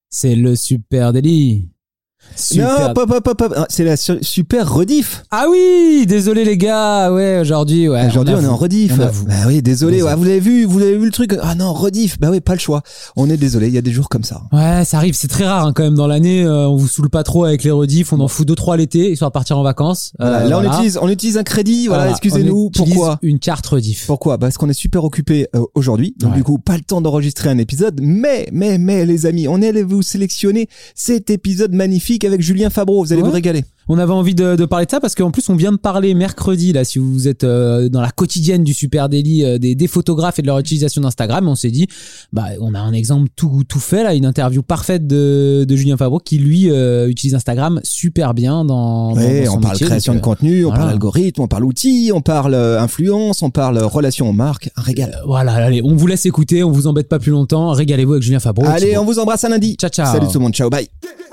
C'est le super délit. Non, pop. C'est la super rediff. Ah oui, désolé les gars. Ouais, aujourd'hui, on est en rediff. Bah oui, désolé. Ouais, vous avez vu le truc. Ah non, rediff. Bah oui, pas le choix. On est désolé. Il y a des jours comme ça. Ouais, ça arrive. C'est très rare quand même dans l'année. On vous saoule pas trop avec les rediffs. On en fout 2-3 l'été, histoire de partir en vacances. Là, on utilise un crédit. Voilà, excusez-nous. Pourquoi une carte rediff. Pourquoi? Parce qu'on est super occupé aujourd'hui. Donc du coup, pas le temps d'enregistrer un épisode. Mais les amis, on est allé vous sélectionner cet épisode magnifique avec Julien Fabreau, vous allez vous régaler. On avait envie de parler de ça parce qu'en plus on vient de parler mercredi là, si vous êtes dans la quotidienne du Super Daily des photographes et de leur utilisation d'Instagram, on s'est dit on a un exemple tout fait là, une interview parfaite de Julien Fabreau qui lui utilise Instagram super bien dans son on parle métier, création de contenu, on parle algorithme, on parle outils, on parle influence, on parle relation aux marques, un régal. Voilà, allez, on vous laisse écouter, on vous embête pas plus longtemps, régalez-vous avec Julien Fabreau. Allez, on vous embrasse à lundi. Ciao. Salut tout le monde, ciao, bye.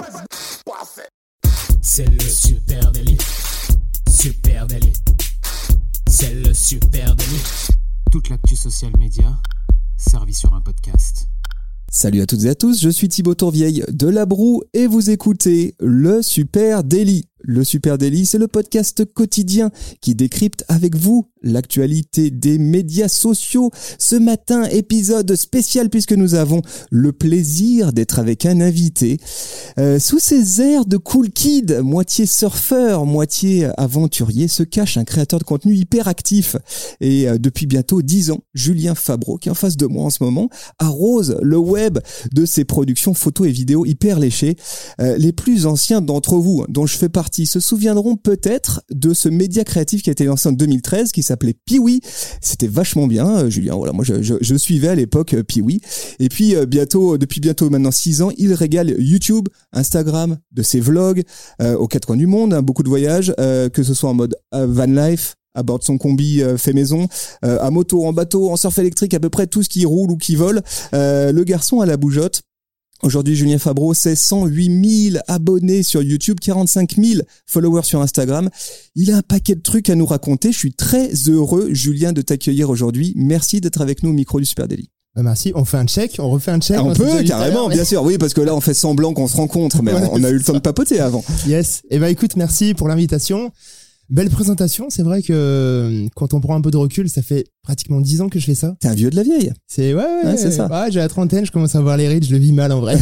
C'est le super délit. Super délit. C'est le super délit. Toute l'actu social média servie sur un podcast. Salut à toutes et à tous, je suis Thibaut Tourvieille de La Broue et vous écoutez le Super Daily. Le Super Daily, c'est le podcast quotidien qui décrypte avec vous l'actualité des médias sociaux. Ce matin, épisode spécial puisque nous avons le plaisir d'être avec un invité. Sous ses airs de cool kid, moitié surfeur, moitié aventurier, se cache un créateur de contenu hyper actif. Et depuis bientôt 10 ans, Julien Fabreau, qui est en face de moi en ce moment, arrose le web de ses productions photos et vidéos hyper léchées. Les plus anciens d'entre vous, dont je fais partie, se souviendront peut-être de ce média créatif qui a été lancé en 2013, qui s'appelait Piwi. C'était vachement bien, Julien. Voilà, moi je suivais à l'époque Piwi. Et puis depuis bientôt maintenant 6 ans, il régale YouTube, Instagram, de ses vlogs aux quatre coins du monde, beaucoup de voyages, que ce soit en mode van life, à bord de son combi fait maison, à moto, en bateau, en surf électrique, à peu près tout ce qui roule ou qui vole. Le garçon à la bougeotte. Aujourd'hui, Julien Fabreau, c'est 108 000 abonnés sur YouTube, 45 000 followers sur Instagram. Il a un paquet de trucs à nous raconter. Je suis très heureux, Julien, de t'accueillir aujourd'hui. Merci d'être avec nous au micro du Super Daily. Merci. On fait un check, on refait un check. On peut, carrément, bien sûr. Oui, parce que là, on fait semblant qu'on se rencontre, mais on a eu le temps de papoter avant. Yes. Écoute, merci pour l'invitation. Belle présentation, c'est vrai que quand on prend un peu de recul, ça fait pratiquement 10 ans que je fais ça. T'es un vieux de la vieille. C'est c'est ça. Ouais, j'ai la trentaine, je commence à voir les rides, je le vis mal en vrai.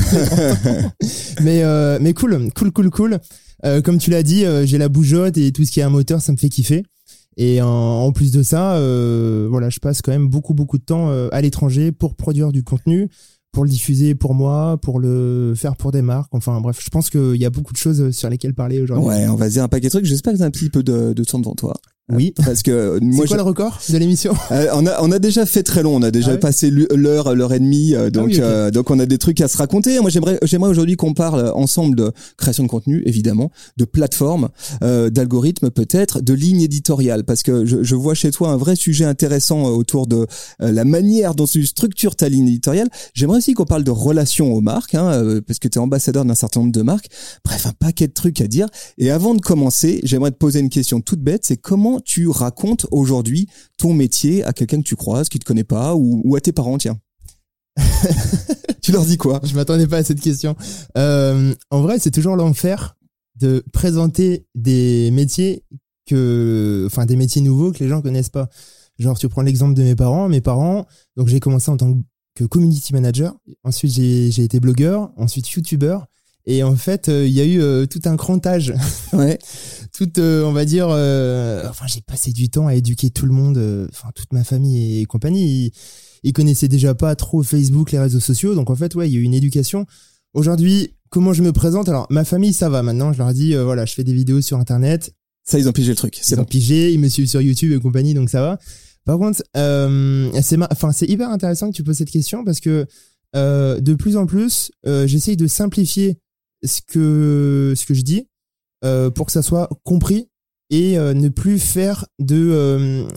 mais cool. Comme tu l'as dit, j'ai la bougeotte et tout ce qui est un moteur, ça me fait kiffer. Et en plus de ça, je passe quand même beaucoup de temps à l'étranger pour produire du contenu, pour le diffuser pour moi, pour le faire pour des marques. Enfin bref, je pense qu'il y a beaucoup de choses sur lesquelles parler aujourd'hui. Ouais, on va dire un paquet de trucs. J'espère que t'as un petit peu de temps devant toi. Oui. Parce que moi, c'est quoi le record de l'émission? On a déjà fait très long. On a déjà passé l'heure et demie. Donc on a des trucs à se raconter. Moi, j'aimerais aujourd'hui qu'on parle ensemble de création de contenu, évidemment, de plateforme, d'algorithme peut-être, de ligne éditoriale. Parce que je vois chez toi un vrai sujet intéressant autour de la manière dont tu structures ta ligne éditoriale. J'aimerais aussi qu'on parle de relations aux marques, parce que tu es ambassadeur d'un certain nombre de marques. Bref, un paquet de trucs à dire. Et avant de commencer, j'aimerais te poser une question toute bête. C'est comment tu racontes aujourd'hui ton métier à quelqu'un que tu croises, qui te connaît pas, ou à tes parents, tiens. Tu leur dis quoi? Je m'attendais pas à cette question. En vrai, c'est toujours l'enfer de présenter des métiers des métiers nouveaux que les gens connaissent pas. Genre, tu prends l'exemple de mes parents. Donc j'ai commencé en tant que community manager. Ensuite, j'ai été blogueur. Ensuite, youtubeur. Et en fait, il y a eu tout un crantage. Ouais. On va dire, j'ai passé du temps à éduquer tout le monde, toute ma famille et compagnie. Ils connaissaient déjà pas trop Facebook, les réseaux sociaux. Donc en fait, il y a eu une éducation. Aujourd'hui, comment je me présente? Alors, ma famille, ça va maintenant. Je leur dis, je fais des vidéos sur Internet. Ça, ils ont pigé le truc. Ils ont pigé, ils me suivent sur YouTube et compagnie, donc ça va. Par contre, c'est hyper intéressant que tu poses cette question parce que de plus en plus, j'essaye de simplifier ce que je dis pour que ça soit compris et ne plus faire de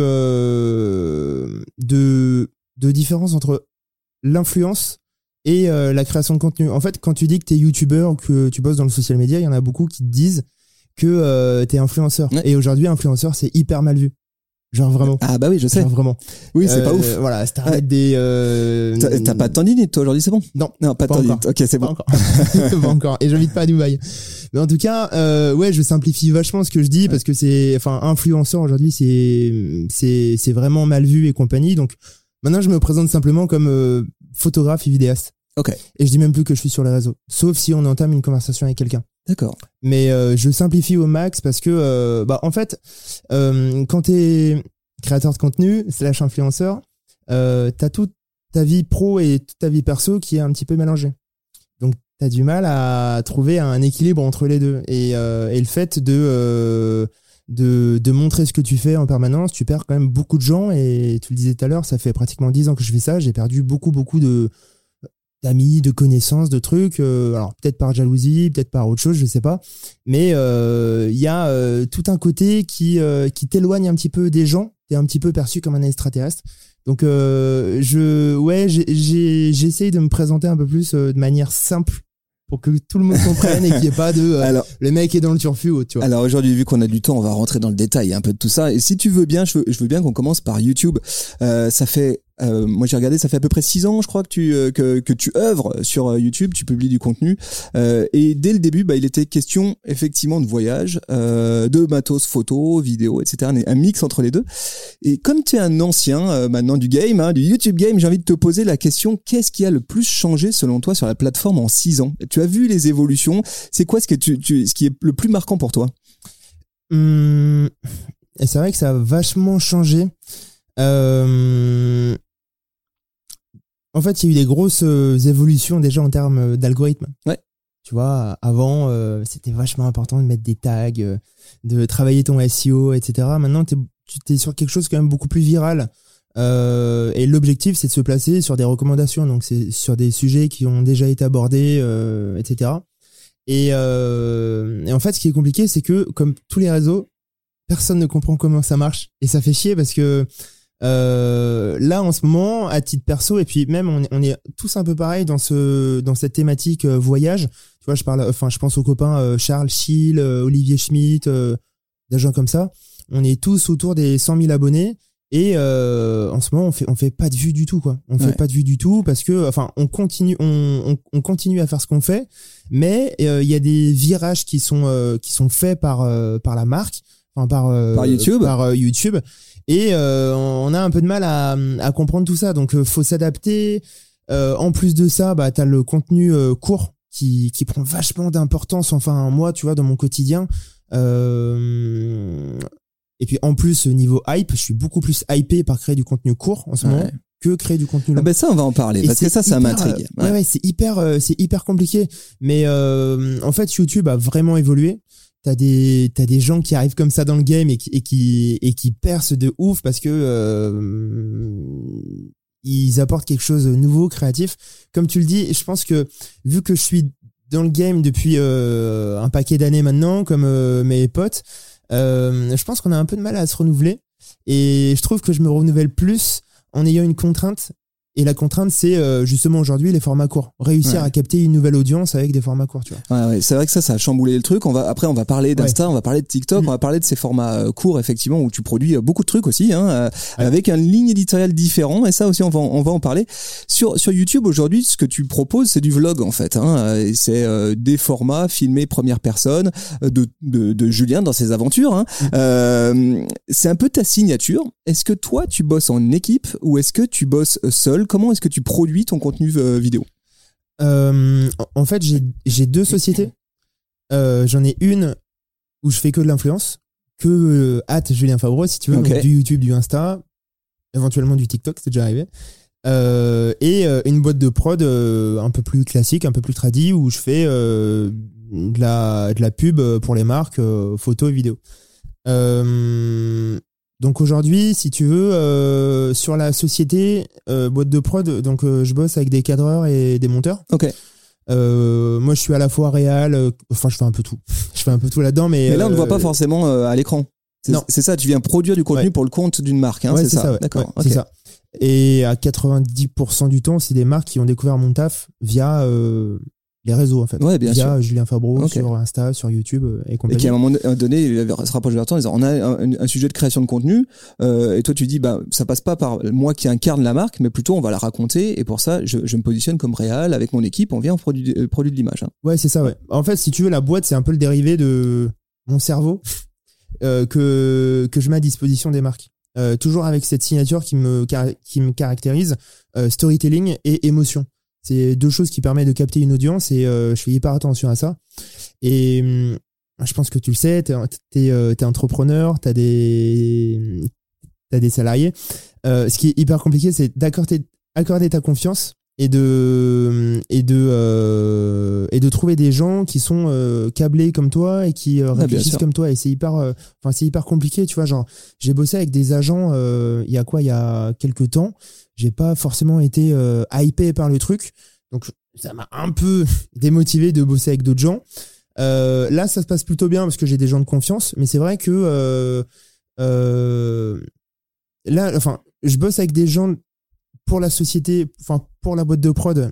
différence entre l'influence et la création de contenu. En fait, quand tu dis que t'es youtubeur ou que tu bosses dans le social media, il y en a beaucoup qui te disent que t'es influenceur. Ouais. Et aujourd'hui, influenceur, c'est hyper mal vu. Genre vraiment. Ah bah oui, je sais. Genre vraiment. Oui, c'est pas ouf. Voilà, Starlet des... T'as pas de tendinite, toi, aujourd'hui, c'est bon? Non, pas de tendinite. Ok, c'est pas bon. encore. Pas encore. Et j'habite pas à Dubaï. Mais en tout cas, ouais, je simplifie vachement ce que je dis parce que influenceur aujourd'hui, c'est vraiment mal vu et compagnie. Donc, maintenant, je me présente simplement comme photographe et vidéaste. Ok. Et je dis même plus que je suis sur les réseaux. Sauf si on entame une conversation avec quelqu'un. D'accord. Mais je simplifie au max parce que, en fait, quand t'es créateur de contenu / influenceur, t'as toute ta vie pro et toute ta vie perso qui est un petit peu mélangée. Donc, t'as du mal à trouver un équilibre entre les deux. Et le fait de montrer ce que tu fais en permanence, tu perds quand même beaucoup de gens. Et tu le disais tout à l'heure, ça fait pratiquement 10 ans que je fais ça. J'ai perdu beaucoup d'amis, de connaissances, de trucs. Alors peut-être par jalousie, peut-être par autre chose, je sais pas. Mais il y a tout un côté qui t'éloigne un petit peu des gens. T'es un petit peu perçu comme un extraterrestre. Donc j'essaye de me présenter un peu plus de manière simple pour que tout le monde comprenne et qu'il n'y ait pas de le mec est dans le turfu, tu vois. Alors aujourd'hui, vu qu'on a du temps, on va rentrer dans le détail un peu de tout ça. Et si tu veux bien, je veux bien qu'on commence par YouTube. Ça fait moi j'ai regardé, ça fait à peu près 6 ans, je crois, que tu œuvres sur YouTube, tu publies du contenu. Et dès le début, il était question effectivement de voyage, de matos photo, vidéo, etc. Un mix entre les deux. Et comme tu es un ancien maintenant du game, du YouTube game, j'ai envie de te poser la question, qu'est-ce qui a le plus changé selon toi sur la plateforme en 6 ans? Tu as vu les évolutions. C'est quoi ce qui est le plus marquant pour toi? Et c'est vrai que ça a vachement changé. En fait, il y a eu des grosses évolutions déjà en termes d'algorithme. Ouais. Tu vois, avant, c'était vachement important de mettre des tags, de travailler ton SEO, etc. Maintenant, tu es sur quelque chose quand même beaucoup plus viral. Et l'objectif, c'est de se placer sur des recommandations. Donc, c'est sur des sujets qui ont déjà été abordés, etc. Et en fait, ce qui est compliqué, c'est que, comme tous les réseaux, personne ne comprend comment ça marche. Et ça fait chier parce que là en ce moment à titre perso et puis même on est tous un peu pareil dans cette thématique voyage, tu vois, je pense aux copains Charles Schill, Olivier Schmitt, des gens comme ça, on est tous autour des 100 000 abonnés et en ce moment on fait pas de vues du tout, quoi. Fait pas de vues du tout parce que on continue à faire ce qu'on fait, mais il y a des virages qui sont faits par la marque, par YouTube. Et on a un peu de mal à comprendre tout ça, donc faut s'adapter. En plus de ça, t'as le contenu court qui prend vachement d'importance. Enfin, moi, tu vois, dans mon quotidien. Et puis en plus, niveau hype, je suis beaucoup plus hypé par créer du contenu court en ce moment que créer du contenu long. Ça, on va en parler parce que ça m'intrigue. Ouais, c'est hyper compliqué. Mais en fait, YouTube a vraiment évolué. T'as des gens qui arrivent comme ça dans le game et qui percent de ouf parce que ils apportent quelque chose de nouveau, créatif. Comme tu le dis, je pense que vu que je suis dans le game depuis un paquet d'années maintenant, comme mes potes, je pense qu'on a un peu de mal à se renouveler. Et je trouve que je me renouvelle plus en ayant une contrainte. Et la contrainte, c'est justement aujourd'hui les formats courts. Réussir à capter une nouvelle audience avec des formats courts, tu vois. Ouais, c'est vrai que ça a chamboulé le truc. Après, on va parler d'Insta, on va parler de TikTok, on va parler de ces formats courts, effectivement, où tu produis beaucoup de trucs aussi, avec une ligne éditoriale différente. Et ça aussi, on va en parler. Sur YouTube, aujourd'hui, ce que tu proposes, c'est du vlog, en fait, et c'est des formats filmés première personne de Julien dans ses aventures, c'est un peu ta signature. Est-ce que toi, tu bosses en équipe ou est-ce que tu bosses seul? Comment est-ce que tu produis ton contenu vidéo? En fait, j'ai 2 sociétés. J'en ai une où je fais que de l'influence, que Julien Favreau, si tu veux, donc du YouTube, du Insta, éventuellement du TikTok, c'est déjà arrivé. Et une boîte de prod un peu plus classique, un peu plus tradi, où je fais de la pub pour les marques, photos et vidéos. Donc aujourd'hui, si tu veux, sur la société boîte de prod, donc je bosse avec des cadreurs et des monteurs. Ok. Moi, je suis à la fois réal, je fais un peu tout. Je fais un peu tout là-dedans, mais là, on ne voit pas forcément à l'écran. C'est ça, tu viens produire du contenu pour le compte d'une marque, c'est ça. D'accord. C'est ça. Et à 90% du temps, c'est des marques qui ont découvert mon taf via les réseaux en fait. Ouais, bien via sûr. Julien Fabreau Ok. sur Insta, sur YouTube et Et compagnie. qu'à un moment donné, il se rapproche vers toi en disant on a un sujet de création de contenu et toi tu dis bah ça passe pas par moi qui incarne la marque mais plutôt on va la raconter et pour ça je me positionne comme réal avec mon équipe, on vient on produit de l'image. Hein. Ouais, c'est ça, ouais. En fait, si tu veux, la boîte, c'est un peu le dérivé de mon cerveau que je mets à disposition des marques. Toujours avec cette signature qui me caractérise, storytelling et émotion. C'est deux choses qui permettent de capter une audience et je fais hyper attention à ça. Et je pense que tu le sais, t'es entrepreneur, t'as des salariés. Ce qui est hyper compliqué, c'est d'accorder ta confiance et de trouver des gens qui sont câblés comme toi et qui réfléchissent comme toi. Et c'est hyper compliqué, tu vois. Genre, j'ai bossé avec des agents il y a quelques temps. J'ai pas forcément été hypé par le truc, donc ça m'a un peu démotivé de bosser avec d'autres gens. Là, ça se passe plutôt bien parce que j'ai des gens de confiance, mais c'est vrai que là, enfin, je bosse avec des gens pour la société, enfin pour la boîte de prod,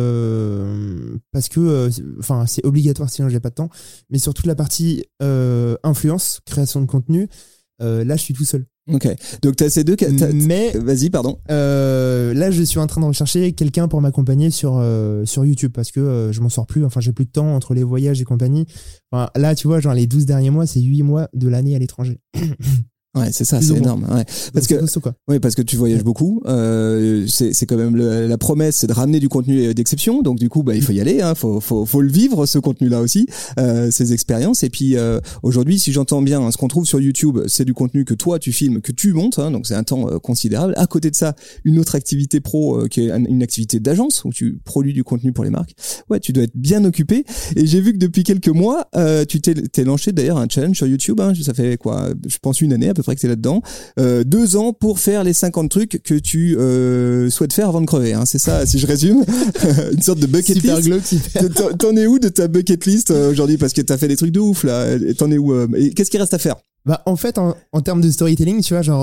parce que, enfin, c'est obligatoire sinon j'ai pas de temps. Mais sur toute la partie influence, création de contenu, là, je suis tout seul. Ok. Donc t'as ces deux. Mais vas-y, pardon. là, je suis en train de rechercher quelqu'un pour m'accompagner sur YouTube parce que je m'en sors plus. Enfin, j'ai plus de temps entre les voyages et compagnie. Enfin, là, tu vois, genre les 12 derniers mois, c'est 8 mois de l'année à l'étranger. Ouais, c'est ça, Plus c'est ou moins. énorme. Ouais. Parce que costaud, quoi. oui, parce que tu voyages beaucoup. C'est quand même la promesse, c'est de ramener du contenu d'exception. Donc du coup, bah il faut y aller. Hein, faut le vivre ce contenu-là aussi, ces expériences. Et puis aujourd'hui, si j'entends bien, hein, ce qu'on trouve sur YouTube, c'est du contenu que toi tu filmes, que tu montes. Hein, donc c'est un temps considérable. À côté de ça, une autre activité pro qui est une activité d'agence où tu produis du contenu pour les marques. Ouais, tu dois être bien occupé. Et j'ai vu que depuis quelques mois, tu t'es lancé d'ailleurs un challenge sur YouTube. Hein, ça fait quoi, je pense une année à peu près que t'es là-dedans. 2 ans pour faire les 50 trucs que tu souhaites faire avant de crever. Hein. C'est ça, si je résume. Une sorte de bucket Super list. glauque, super. T'en es où de ta bucket list aujourd'hui? Parce que t'as fait des trucs de ouf là. Et t'en es où et qu'est-ce qui reste à faire? Bah, en fait, en termes de storytelling, tu vois, genre,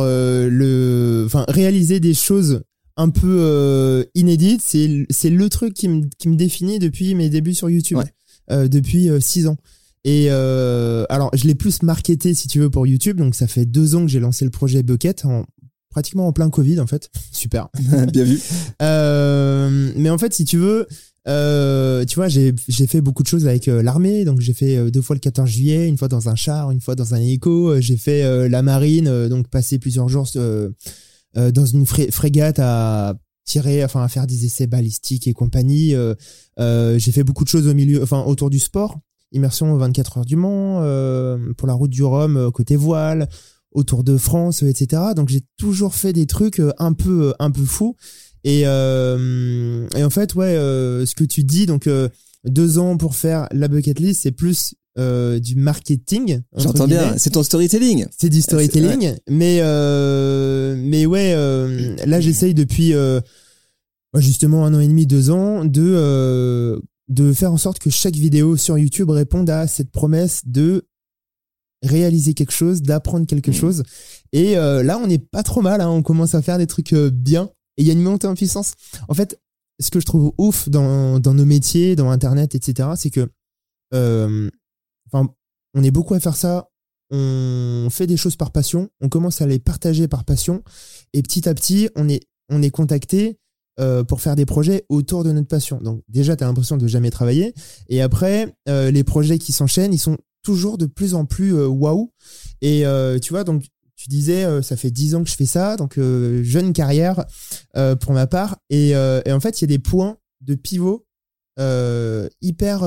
réaliser des choses un peu inédites, c'est le truc qui me définit depuis mes débuts sur YouTube. Ouais. Depuis 6 ans. Et alors, je l'ai plus marketé, si tu veux, pour YouTube. Donc, ça fait 2 ans que j'ai lancé le projet Bucket, pratiquement en plein Covid, en fait. Super. Bien vu. Mais en fait, si tu veux, tu vois, j'ai fait beaucoup de choses avec l'armée. Donc, j'ai fait 2 fois le 14 juillet, une fois dans un char, une fois dans un hélico. J'ai fait la marine, donc passer plusieurs jours dans une frégate à tirer, enfin à faire des essais balistiques et compagnie. J'ai fait beaucoup de choses autour du sport. Immersion aux 24 heures du Mans, pour la route du Rhum côté voile, autour de France, etc. Donc j'ai toujours fait des trucs un peu fous. Et en fait, ouais, ce que tu dis, donc 2 ans pour faire la bucket list, c'est plus du marketing. J'entends bien, c'est ton storytelling. C'est du storytelling, ouais. mais ouais, là j'essaye depuis justement 1 an et demi, 2 ans de faire en sorte que chaque vidéo sur YouTube réponde à cette promesse de réaliser quelque chose, d'apprendre quelque chose. Et là, on n'est pas trop mal, hein, on commence à faire des trucs bien. Et il y a une montée en puissance. En fait, ce que je trouve ouf dans nos métiers, dans Internet, etc., c'est que on est beaucoup à faire ça. On fait des choses par passion. On commence à les partager par passion. Et petit à petit, on est contacté pour faire des projets autour de notre passion. Donc déjà, tu as l'impression de jamais travailler. Et après, les projets qui s'enchaînent, ils sont toujours de plus en plus waouh. Et tu vois, donc tu disais, ça fait 10 ans que je fais ça, donc jeune carrière pour ma part. Et en fait, il y a des points de pivot hyper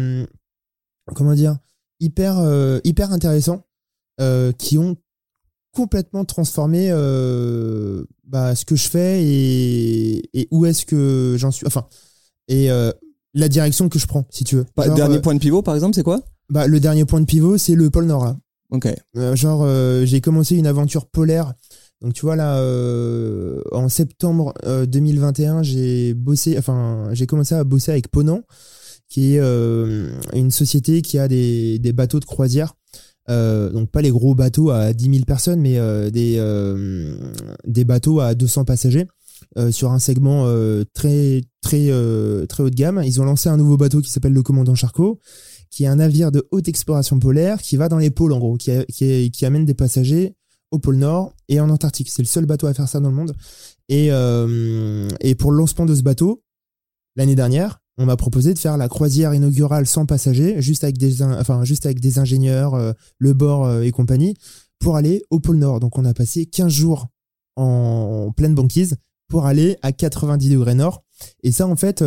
intéressants qui ont complètement transformé ce que je fais et où est-ce que j'en suis, enfin, et la direction que je prends, si tu veux. Genre, dernier point de pivot, par exemple, c'est quoi? Le dernier point de pivot, c'est le pôle Nord, là. Ok. J'ai commencé une aventure polaire. Donc tu vois là, en septembre 2021, j'ai commencé à bosser avec Ponant, qui est une société qui a des bateaux de croisière. Donc pas les gros bateaux à 10 000 personnes, mais des bateaux à 200 passagers. sur un segment très très très haut de gamme. Ils ont lancé un nouveau bateau qui s'appelle le Commandant Charcot, qui est un navire de haute exploration polaire qui va dans les pôles en gros, qui amène des passagers au pôle Nord et en Antarctique. C'est le seul bateau à faire ça dans le monde. Et pour le lancement de ce bateau, l'année dernière, on m'a proposé de faire la croisière inaugurale sans passagers, juste avec des ingénieurs, le bord et compagnie, pour aller au pôle Nord. Donc on a passé 15 jours en pleine banquise pour aller à 90 degrés nord. Et ça, en fait,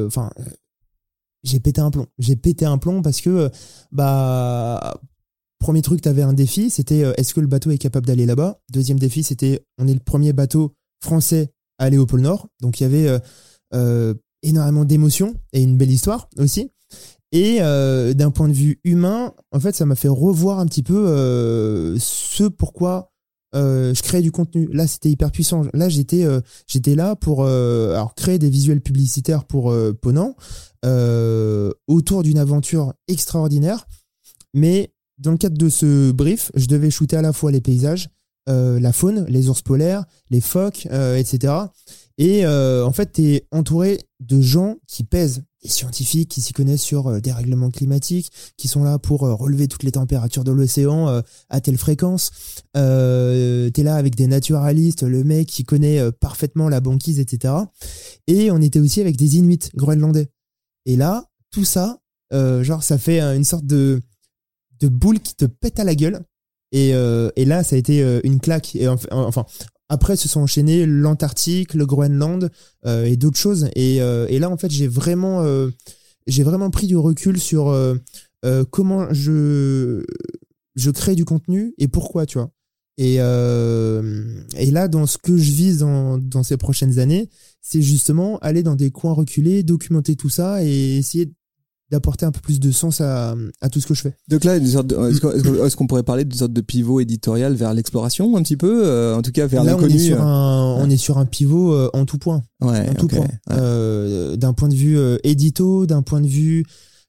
j'ai pété un plomb. J'ai pété un plomb parce que, premier truc, t'avais un défi, c'était est-ce que le bateau est capable d'aller là-bas? Deuxième défi, c'était on est le premier bateau français à aller au pôle Nord. Donc il y avait énormément d'émotions et une belle histoire aussi. Et d'un point de vue humain, en fait, ça m'a fait revoir un petit peu ce pourquoi je créais du contenu. Là, c'était hyper puissant. Là, j'étais là pour créer des visuels publicitaires pour Ponant autour d'une aventure extraordinaire. Mais dans le cadre de ce brief, je devais shooter à la fois les paysages, la faune, les ours polaires, les phoques, etc. Et en fait, t'es entouré de gens qui pèsent, des scientifiques qui s'y connaissent sur des règlements climatiques, qui sont là pour relever toutes les températures de l'océan à telle fréquence. T'es là avec des naturalistes, le mec qui connaît parfaitement la banquise, etc. Et on était aussi avec des Inuits groenlandais. Et là, tout ça, ça fait une sorte de boule qui te pète à la gueule. Et là, ça a été une claque. Et enfin, après, se sont enchaînés l'Antarctique, le Groenland et d'autres choses. Et là, en fait, j'ai vraiment pris du recul sur comment je crée du contenu et pourquoi, tu vois. Et là, dans ce que je vise dans ces prochaines années, c'est justement aller dans des coins reculés, documenter tout ça et essayer d'apporter un peu plus de sens à tout ce que je fais. Donc là, est-ce qu'on pourrait parler d'une sorte de pivot éditorial vers l'exploration un petit peu, en tout cas vers l'inconnu. On est sur un pivot en tout point. Ouais, en tout point. Ouais. D'un point de vue édito, d'un point de vue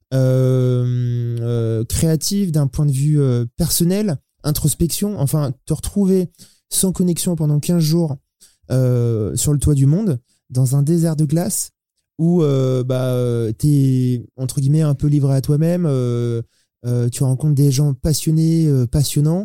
créatif, d'un point de vue personnel, introspection, enfin te retrouver sans connexion pendant 15 jours sur le toit du monde, dans un désert de glace, où t'es entre guillemets un peu livré à toi-même, tu rencontres des gens passionnés, passionnants.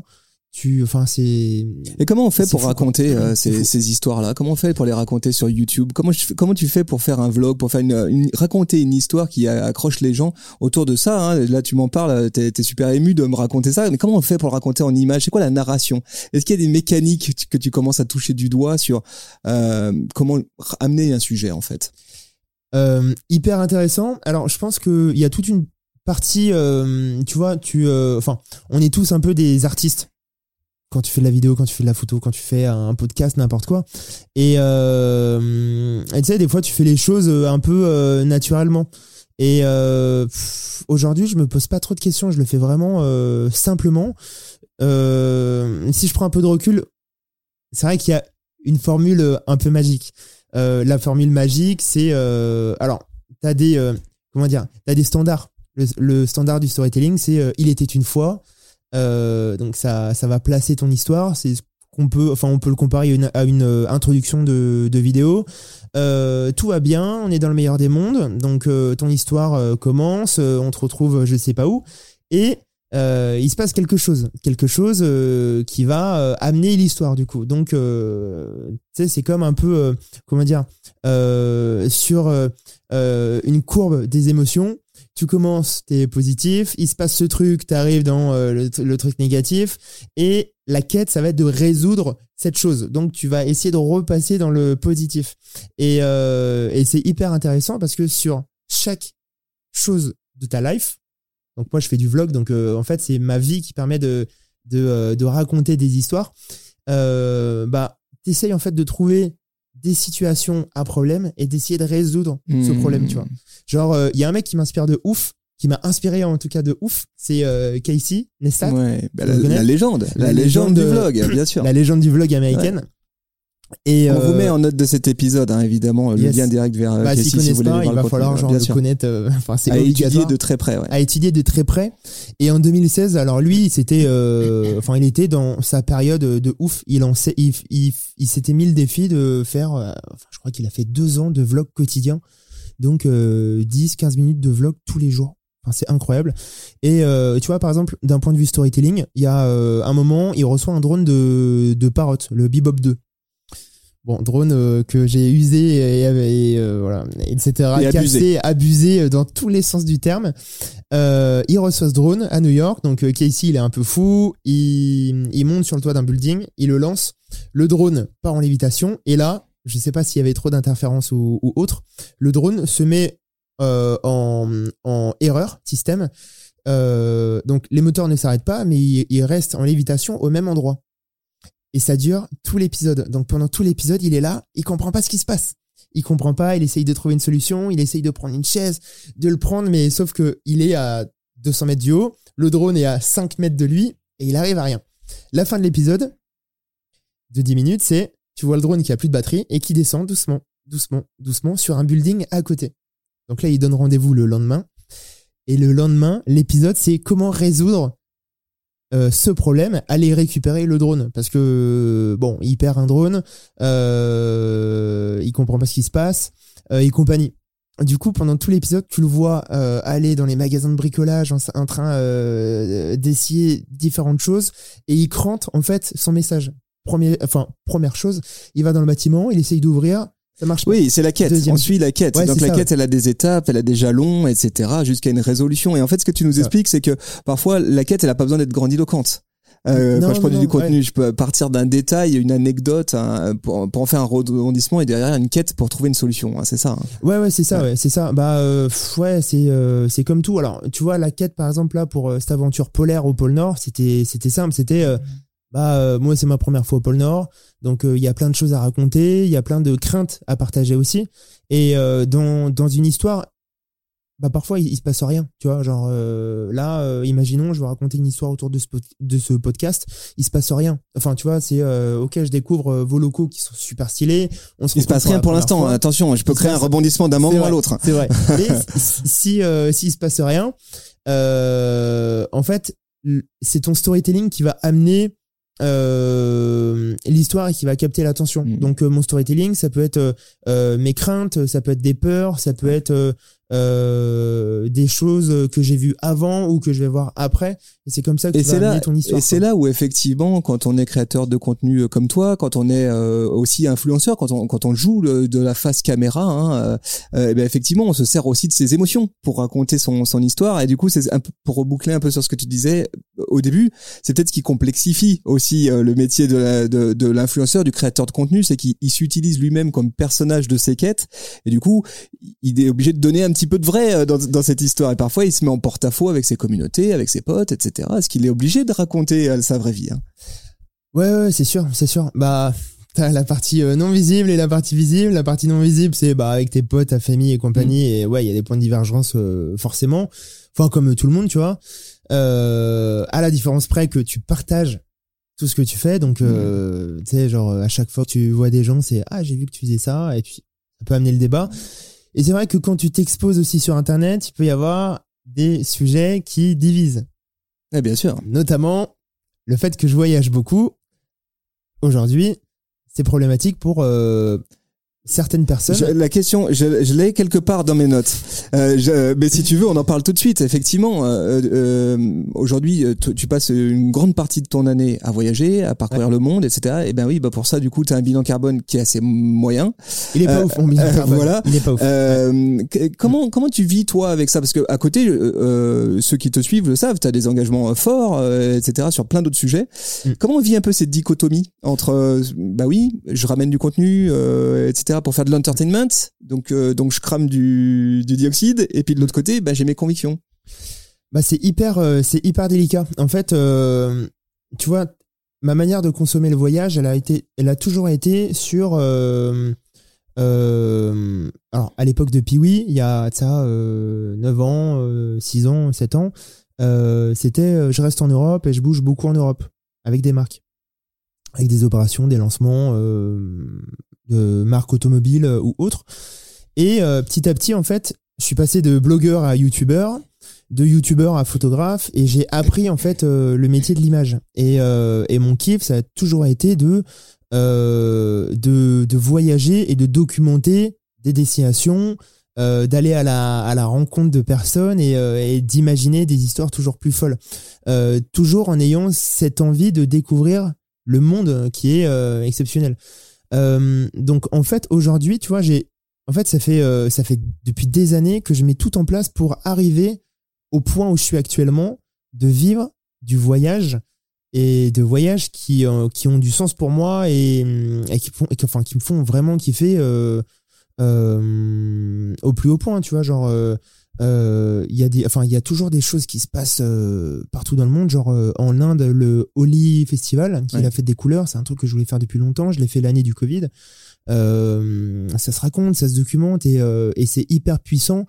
Et comment on fait pour raconter ces histoires-là? Comment on fait pour les raconter sur YouTube? Comment tu fais pour faire un vlog, pour faire raconter une histoire qui accroche les gens autour de ça, hein? Là, tu m'en parles, t'es super ému de me raconter ça, mais comment on fait pour le raconter en images? C'est quoi la narration? Est-ce qu'il y a des mécaniques que tu commences à toucher du doigt sur comment amener un sujet, en fait? Hyper intéressant. Alors, je pense qu'il y a toute une partie, tu vois, on est tous un peu des artistes. Quand tu fais de la vidéo, quand tu fais de la photo, quand tu fais un podcast, n'importe quoi. Et tu sais, des fois, tu fais les choses un peu naturellement. Et aujourd'hui, je me pose pas trop de questions. Je le fais vraiment simplement. Si je prends un peu de recul, c'est vrai qu'il y a une formule un peu magique. La formule magique, c'est alors t'as des standards. Le standard du storytelling, c'est il était une fois. Donc ça va placer ton histoire. C'est on peut le comparer à une introduction de vidéo. Tout va bien, on est dans le meilleur des mondes. Donc ton histoire commence, on te retrouve je sais pas où, et il se passe quelque chose qui va amener l'histoire du coup. Donc tu sais, c'est comme un peu sur une courbe des émotions. Tu commences, t'es positif, il se passe ce truc, t'arrives dans le truc négatif, et la quête, ça va être de résoudre cette chose. Donc tu vas essayer de repasser dans le positif. Et c'est hyper intéressant parce que sur chaque chose de ta life, donc moi je fais du vlog, donc en fait c'est ma vie qui permet de raconter des histoires. T'essayes en fait de trouver des situations à problème et d'essayer de résoudre ce problème, tu vois. Genre, il y a un mec qui m'inspire de ouf, qui m'a inspiré en tout cas de ouf, c'est Casey Neistat. Ouais, la légende du vlog, bien sûr. La légende du vlog américaine. Et on vous met en note de cet épisode, hein, évidemment, le lien direct vers Casey, si vous voulez pas, aller voir il va falloir genre le connaître. Enfin, c'est à obligatoire. étudier de très près. Ouais. À étudier de très près. Et en 2016, alors lui, c'était, enfin, il était dans sa période de ouf. Il s'était mis le défi de faire, je crois qu'il a fait 2 ans de vlog quotidien. Donc, 10-15 minutes de vlog tous les jours. Enfin, c'est incroyable. Et tu vois, par exemple, d'un point de vue storytelling, il y a un moment, il reçoit un drone de Parrot, le Bebop 2. Bon, drone que j'ai usé et voilà, etc. Et cassé, abusé dans tous les sens du terme. Il reçoit ce drone à New York. Donc Casey, il est un peu fou. Il monte sur le toit d'un building, il le lance. Le drone part en lévitation. Et là, je sais pas s'il y avait trop d'interférences ou autre, le drone se met en erreur système. Donc les moteurs ne s'arrêtent pas, mais il reste en lévitation au même endroit. Et ça dure tout l'épisode. Donc pendant tout l'épisode, il est là, il comprend pas ce qui se passe. Il comprend pas, il essaye de trouver une solution, il essaye de prendre une chaise, de le prendre, mais sauf que il est à 200 mètres du haut, le drone est à 5 mètres de lui, et il arrive à rien. La fin de l'épisode, de 10 minutes, c'est, tu vois le drone qui a plus de batterie, et qui descend doucement sur un building à côté. Donc là, il donne rendez-vous le lendemain. Et le lendemain, l'épisode, c'est comment résoudre ce problème, aller récupérer le drone. Parce que, bon, il perd un drone, il comprend pas ce qui se passe, et compagnie. Du coup, pendant tout l'épisode, tu le vois aller dans les magasins de bricolage en train d'essayer différentes choses, et il crante, en fait, son message. Première chose, il va dans le bâtiment, il essaye d'ouvrir, ça marche pas. Oui, c'est la quête. On suit la quête. Ouais, donc la quête, elle a des étapes, elle a des jalons, etc., jusqu'à une résolution. Et en fait, ce que tu nous expliques, c'est que parfois la quête, elle a pas besoin d'être grandiloquente. Quand je produis du contenu, je peux partir d'un détail, une anecdote, pour en faire un rebondissement, et derrière une quête pour trouver une solution. Hein, c'est ça. Hein. Ouais, c'est ça. Ouais, c'est ça. Bah, c'est comme tout. Alors, tu vois, la quête, par exemple, là, pour cette aventure polaire au pôle Nord, c'était simple. C'était moi, c'est ma première fois au pôle Nord, donc il y a plein de choses à raconter, il y a plein de craintes à partager aussi. Et dans une histoire, parfois il se passe rien, tu vois. Genre imaginons, je veux raconter une histoire autour de ce podcast, il se passe rien. Enfin, tu vois, c'est ok, je découvre vos locaux qui sont super stylés. Il se passe rien pour l'instant. Attention, je peux créer un rebondissement d'un moment à l'autre. C'est vrai. Et s'il se passe rien, en fait, c'est ton storytelling qui va amener l'histoire et qui va capter l'attention. Donc mon storytelling, ça peut être mes craintes, ça peut être des peurs, ça peut être des choses que j'ai vues avant ou que je vais voir après, et c'est comme ça que tu vas amener ton histoire. Et c'est là où effectivement, quand on est créateur de contenu comme toi, quand on est aussi influenceur, quand on joue de la face caméra, effectivement on se sert aussi de ses émotions pour raconter son histoire. Et du coup, c'est un peu pour reboucler un peu sur ce que tu disais au début, c'est peut-être ce qui complexifie aussi le métier de l'influenceur, du créateur de contenu, c'est qu'il s'utilise lui-même comme personnage de ses quêtes, et du coup il est obligé de donner un petit peu de vrai dans cette histoire, et parfois il se met en porte-à-faux avec ses communautés, avec ses potes, etc. Est-ce qu'il est obligé de raconter sa vraie vie, hein? Ouais, c'est sûr. Bah, t'as la partie non visible et la partie visible. La partie non visible, c'est avec tes potes, ta famille et compagnie, et ouais, il y a des points de divergence forcément, enfin comme tout le monde, tu vois, à la différence près que tu partages tout ce que tu fais. Donc tu sais, genre à chaque fois que tu vois des gens, c'est j'ai vu que tu faisais ça, et puis ça peut amener le débat. Et c'est vrai que quand tu t'exposes aussi sur Internet, il peut y avoir des sujets qui divisent. Eh bien sûr. Notamment le fait que je voyage beaucoup. Aujourd'hui, c'est problématique pour certaines personnes. La question, je l'ai quelque part dans mes notes. Mais si tu veux, on en parle tout de suite. Effectivement, aujourd'hui, tu passes une grande partie de ton année à voyager, à parcourir le monde, etc. Et ben oui, pour ça, du coup, t'as un bilan carbone qui est assez moyen. Il est pas ouf, mon bilan carbone. Voilà. Il est pas ouf. Comment tu vis toi avec ça? Parce que à côté, ceux qui te suivent le savent, t'as des engagements forts, etc. sur plein d'autres sujets. Comment on vit un peu cette dichotomie entre, je ramène du contenu, etc. pour faire de l'entertainment, donc je crame du dioxyde, et puis de l'autre côté, j'ai mes convictions. C'est hyper délicat. En fait, tu vois, ma manière de consommer le voyage, elle a toujours été sur alors à l'époque de Pee-wee, il y a ça 9 ans, 6 ans, 7 ans, c'était je reste en Europe et je bouge beaucoup en Europe avec des marques. avec des opérations, des lancements de marques automobiles ou autres. Et petit à petit, en fait, je suis passé de blogueur à youtubeur, de youtubeur à photographe, et j'ai appris en fait le métier de l'image. Et mon kiff, ça a toujours été de voyager et de documenter des destinations, d'aller à la rencontre de personnes et d'imaginer des histoires toujours plus folles. Toujours en ayant cette envie de découvrir le monde qui est exceptionnel. Donc en fait aujourd'hui, tu vois, ça fait depuis des années que je mets tout en place pour arriver au point où je suis actuellement, de vivre du voyage et de voyages qui ont du sens pour moi et qui me font vraiment kiffer au plus haut point, tu vois, genre il y a toujours des choses qui se passent partout dans le monde, genre en Inde, le Holi Festival qui est la fête des couleurs, c'est un truc que je voulais faire depuis longtemps, je l'ai fait l'année du Covid. Ça se raconte, ça se documente et c'est hyper puissant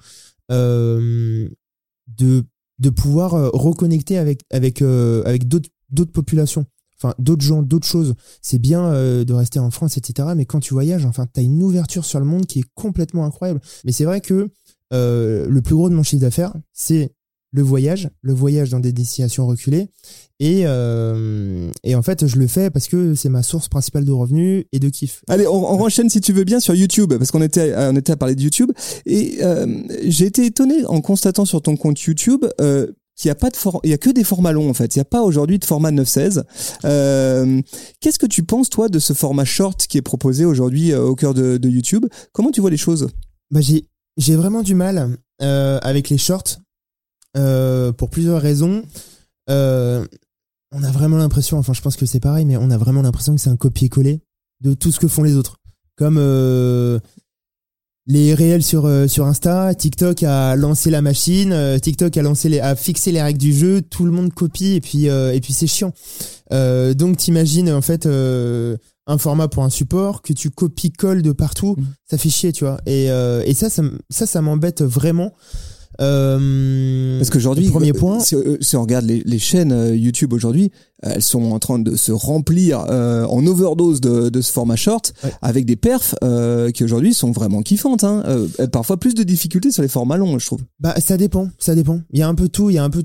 de pouvoir reconnecter avec d'autres populations, enfin d'autres gens, d'autres choses. C'est bien de rester en France, etc. Mais quand tu voyages, enfin, t'as une ouverture sur le monde qui est complètement incroyable. Mais c'est vrai que le plus gros de mon chiffre d'affaires, c'est le voyage dans des destinations reculées. Et en fait, je le fais parce que c'est ma source principale de revenus et de kiff. Allez, on enchaîne si tu veux bien sur YouTube, parce qu'on était à parler de YouTube. Et j'ai été étonné en constatant sur ton compte YouTube qu'il y a pas il y a que des formats longs en fait. Il y a pas aujourd'hui de format 9/16. Qu'est-ce que tu penses toi de ce format short qui est proposé aujourd'hui au cœur de YouTube? Comment tu vois les choses? Bah j'ai vraiment du mal avec les shorts pour plusieurs raisons. On a vraiment l'impression, enfin je pense que c'est pareil, mais on a vraiment l'impression que c'est un copier-coller de tout ce que font les autres. Comme les réels sur Insta, TikTok a lancé la machine, TikTok a fixé les règles du jeu, tout le monde copie et puis c'est chiant. Donc t'imagines en fait un format pour un support que tu copies-colles de partout, ça fait chier, tu vois. Et ça m'embête vraiment. Parce qu'aujourd'hui, premier point, si on regarde les chaînes YouTube aujourd'hui, elles sont en train de se remplir en overdose de ce format short, avec des perfs qui aujourd'hui sont vraiment kiffantes, hein. Parfois plus de difficultés sur les formats longs, je trouve. Bah ça dépend. Il y a un peu tout. Il y a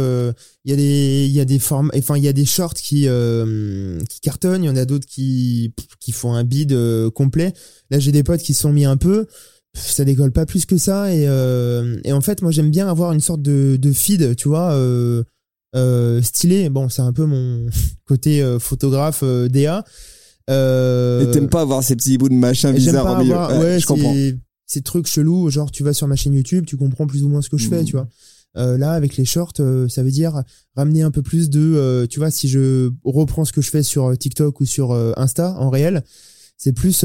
des formats, enfin il y a des shorts qui cartonnent, il y en a d'autres qui font un bid complet. Là j'ai des potes qui se sont mis un peu. Ça décolle pas plus que ça et en fait moi j'aime bien avoir une sorte de feed, tu vois, stylé. Bon, c'est un peu mon côté photographe DA. Et t'aimes pas avoir ces petits bouts de machin bizarres au milieu. Je comprends. Ces trucs chelous, genre tu vas sur ma chaîne YouTube, tu comprends plus ou moins ce que je fais, tu vois. Là avec les shorts, ça veut dire ramener un peu plus de tu vois, si je reprends ce que je fais sur TikTok ou sur Insta en réel, c'est plus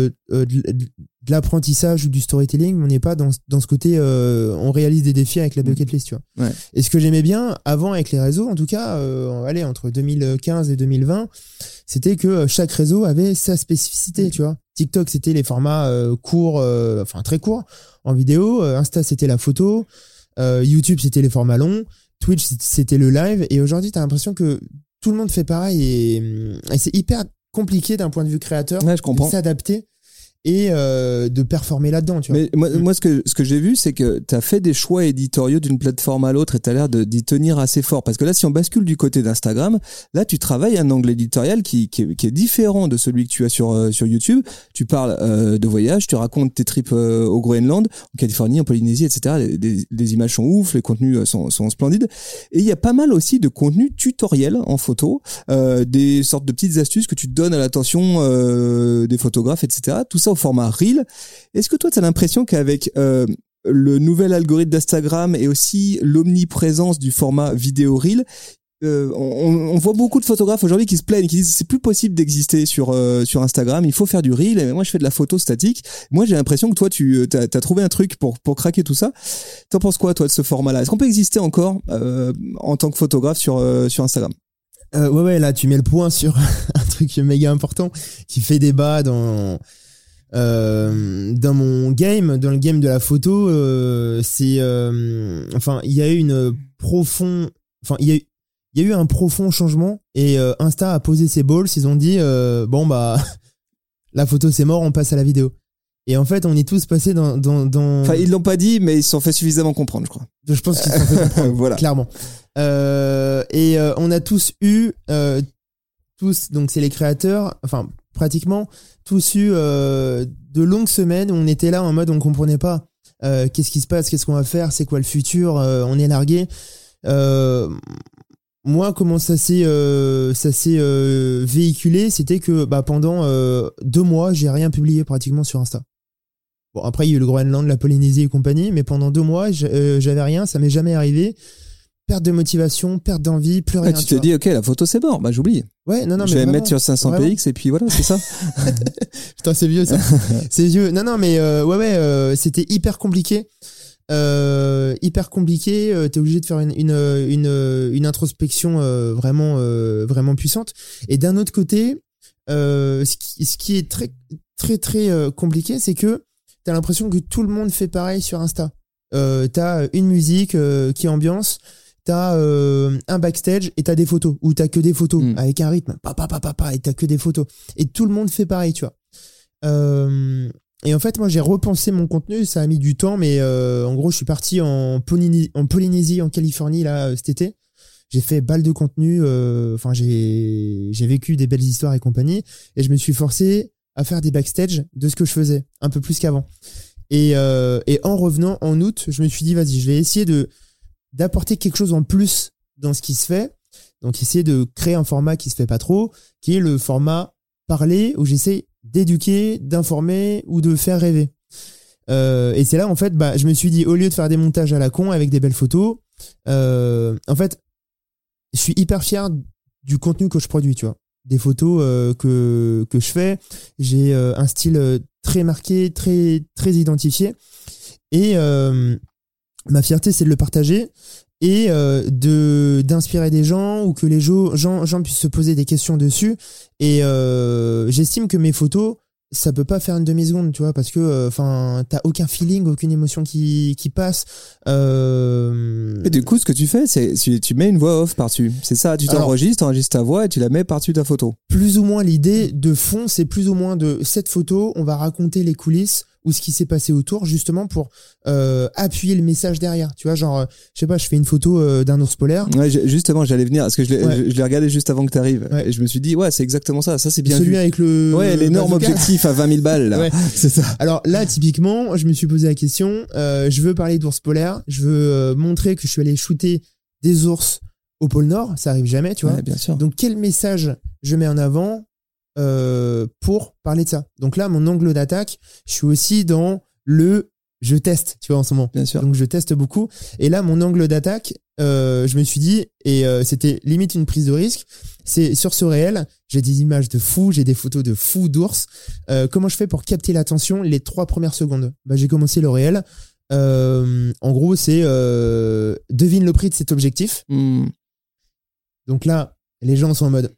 de l'apprentissage ou du storytelling, mais on n'est pas dans ce côté on réalise des défis avec la bucket list, tu vois. Et ce que j'aimais bien avant avec les réseaux, en tout cas entre 2015 et 2020, c'était que chaque réseau avait sa spécificité, tu vois. TikTok c'était les formats courts, enfin très courts en vidéo, Insta c'était la photo, YouTube c'était les formats longs, Twitch c'était le live, et aujourd'hui t'as l'impression que tout le monde fait pareil et c'est hyper compliqué d'un point de vue créateur de s'adapter et de performer là-dedans, tu vois. Mais moi ce que j'ai vu, c'est que tu as fait des choix éditoriaux d'une plateforme à l'autre et tu as l'air d'y tenir assez fort, parce que là si on bascule du côté d'Instagram, là tu travailles un angle éditorial qui est différent de celui que tu as sur YouTube. Tu parles de voyage, tu racontes tes trips au Groenland, en Californie, en Polynésie, etc. Les images sont ouf, les contenus sont splendides, et il y a pas mal aussi de contenus tutoriels en photo, des sortes de petites astuces que tu donnes à l'attention des photographes, etc. Tout ça au format Reel. Est-ce que toi tu as l'impression qu'avec le nouvel algorithme d'Instagram et aussi l'omniprésence du format vidéo Reel, on voit beaucoup de photographes aujourd'hui qui se plaignent, qui disent c'est plus possible d'exister sur Instagram, il faut faire du Reel, et moi je fais de la photo statique. Moi j'ai l'impression que toi tu as trouvé un truc pour craquer tout ça. T'en penses quoi toi de ce format-là? Est-ce qu'on peut exister encore en tant que photographe sur Instagram? Ouais, là tu mets le point sur un truc méga important qui fait débat dans mon game, dans le game de la photo. C'est enfin il y a eu il y a eu un profond changement et Insta a posé ses balls, ils ont dit bon bah la photo c'est mort, on passe à la vidéo. Et en fait, on est tous passés dans... Enfin, ils l'ont pas dit, mais ils se sont fait suffisamment comprendre, je crois. Je pense qu'ils se sont fait comprendre, voilà. clairement. On a tous eu, donc c'est les créateurs, enfin pratiquement tous eu de longues semaines où on était là en mode on comprenait pas qu'est-ce qui se passe, qu'est-ce qu'on va faire, c'est quoi le futur, on est largué. Moi, comment ça s'est véhiculé, c'était que pendant 2 mois, j'ai rien publié pratiquement sur Insta. Bon, après, il y a eu le Groenland, la Polynésie et compagnie, mais pendant 2 mois, j'avais rien, ça m'est jamais arrivé. Perte de motivation, perte d'envie, plus rien. Tu t'es dit, ok, la photo c'est mort, bah j'oublie. Ouais, non, je vais me mettre sur 500px et puis voilà, c'est ça. Putain, c'est vieux ça. C'est vieux. Non, mais c'était hyper compliqué. T'es obligé de faire une introspection vraiment puissante. Et d'un autre côté, ce qui est très très très compliqué, c'est que t'as l'impression que tout le monde fait pareil sur Insta. T'as une musique qui ambiance, t'as un backstage et t'as des photos, ou t'as que des photos avec un rythme, et t'as que des photos. Et tout le monde fait pareil, tu vois. Et en fait, moi, j'ai repensé mon contenu, ça a mis du temps, mais en gros, je suis parti en Polynésie, en Californie, là, cet été. J'ai fait balle de contenu, j'ai vécu des belles histoires et compagnie, et je me suis forcé à faire des backstage de ce que je faisais, un peu plus qu'avant. Et en revenant en août, je me suis dit, vas-y, je vais essayer d'apporter quelque chose en plus dans ce qui se fait. Donc, essayer de créer un format qui se fait pas trop, qui est le format parler, où j'essaie d'éduquer, d'informer ou de faire rêver. Et c'est là, en fait, je me suis dit, au lieu de faire des montages à la con avec des belles photos, en fait, je suis hyper fier du contenu que je produis, tu vois. Des photos que je fais. J'ai un style très marqué, très, très identifié. Et ma fierté, c'est de le partager et d'inspirer des gens ou que les gens puissent se poser des questions dessus. Et j'estime que mes photos, ça peut pas faire une demi-seconde, tu vois, parce que t'as aucun feeling, aucune émotion qui passe. Et du coup, ce que tu fais, c'est tu mets une voix off par-dessus. C'est ça, tu t'enregistres ta voix et tu la mets par-dessus ta photo. Plus ou moins l'idée de fond, c'est plus ou moins de cette photo, on va raconter les coulisses ou ce qui s'est passé autour, justement pour appuyer le message derrière. Tu vois, genre, je sais pas, je fais une photo d'un ours polaire. Ouais, justement, j'allais venir, parce que je l'ai regardé juste avant que t'arrives. Ouais. Et je me suis dit, ouais, c'est exactement ça. Ça, c'est bien Celui vu. avec le... Ouais, l'énorme objectif à 20 000 balles, là. Ouais, c'est ça. Alors là, typiquement, je me suis posé la question, je veux parler d'ours polaire, je veux montrer que je suis allé shooter des ours au pôle Nord, ça arrive jamais, tu vois. Ouais, bien sûr. Donc, quel message je mets en avant pour parler de ça? Donc là, mon angle d'attaque, je suis aussi dans je teste, tu vois, en ce moment. Bien sûr. Donc je teste beaucoup. Et là, mon angle d'attaque, je me suis dit, et c'était limite une prise de risque, c'est sur ce réel, j'ai des images de fous, j'ai des photos de fous d'ours. Comment je fais pour capter l'attention les 3 premières secondes? J'ai commencé le réel. En gros, c'est devine le prix de cet objectif. Donc là, les gens sont en mode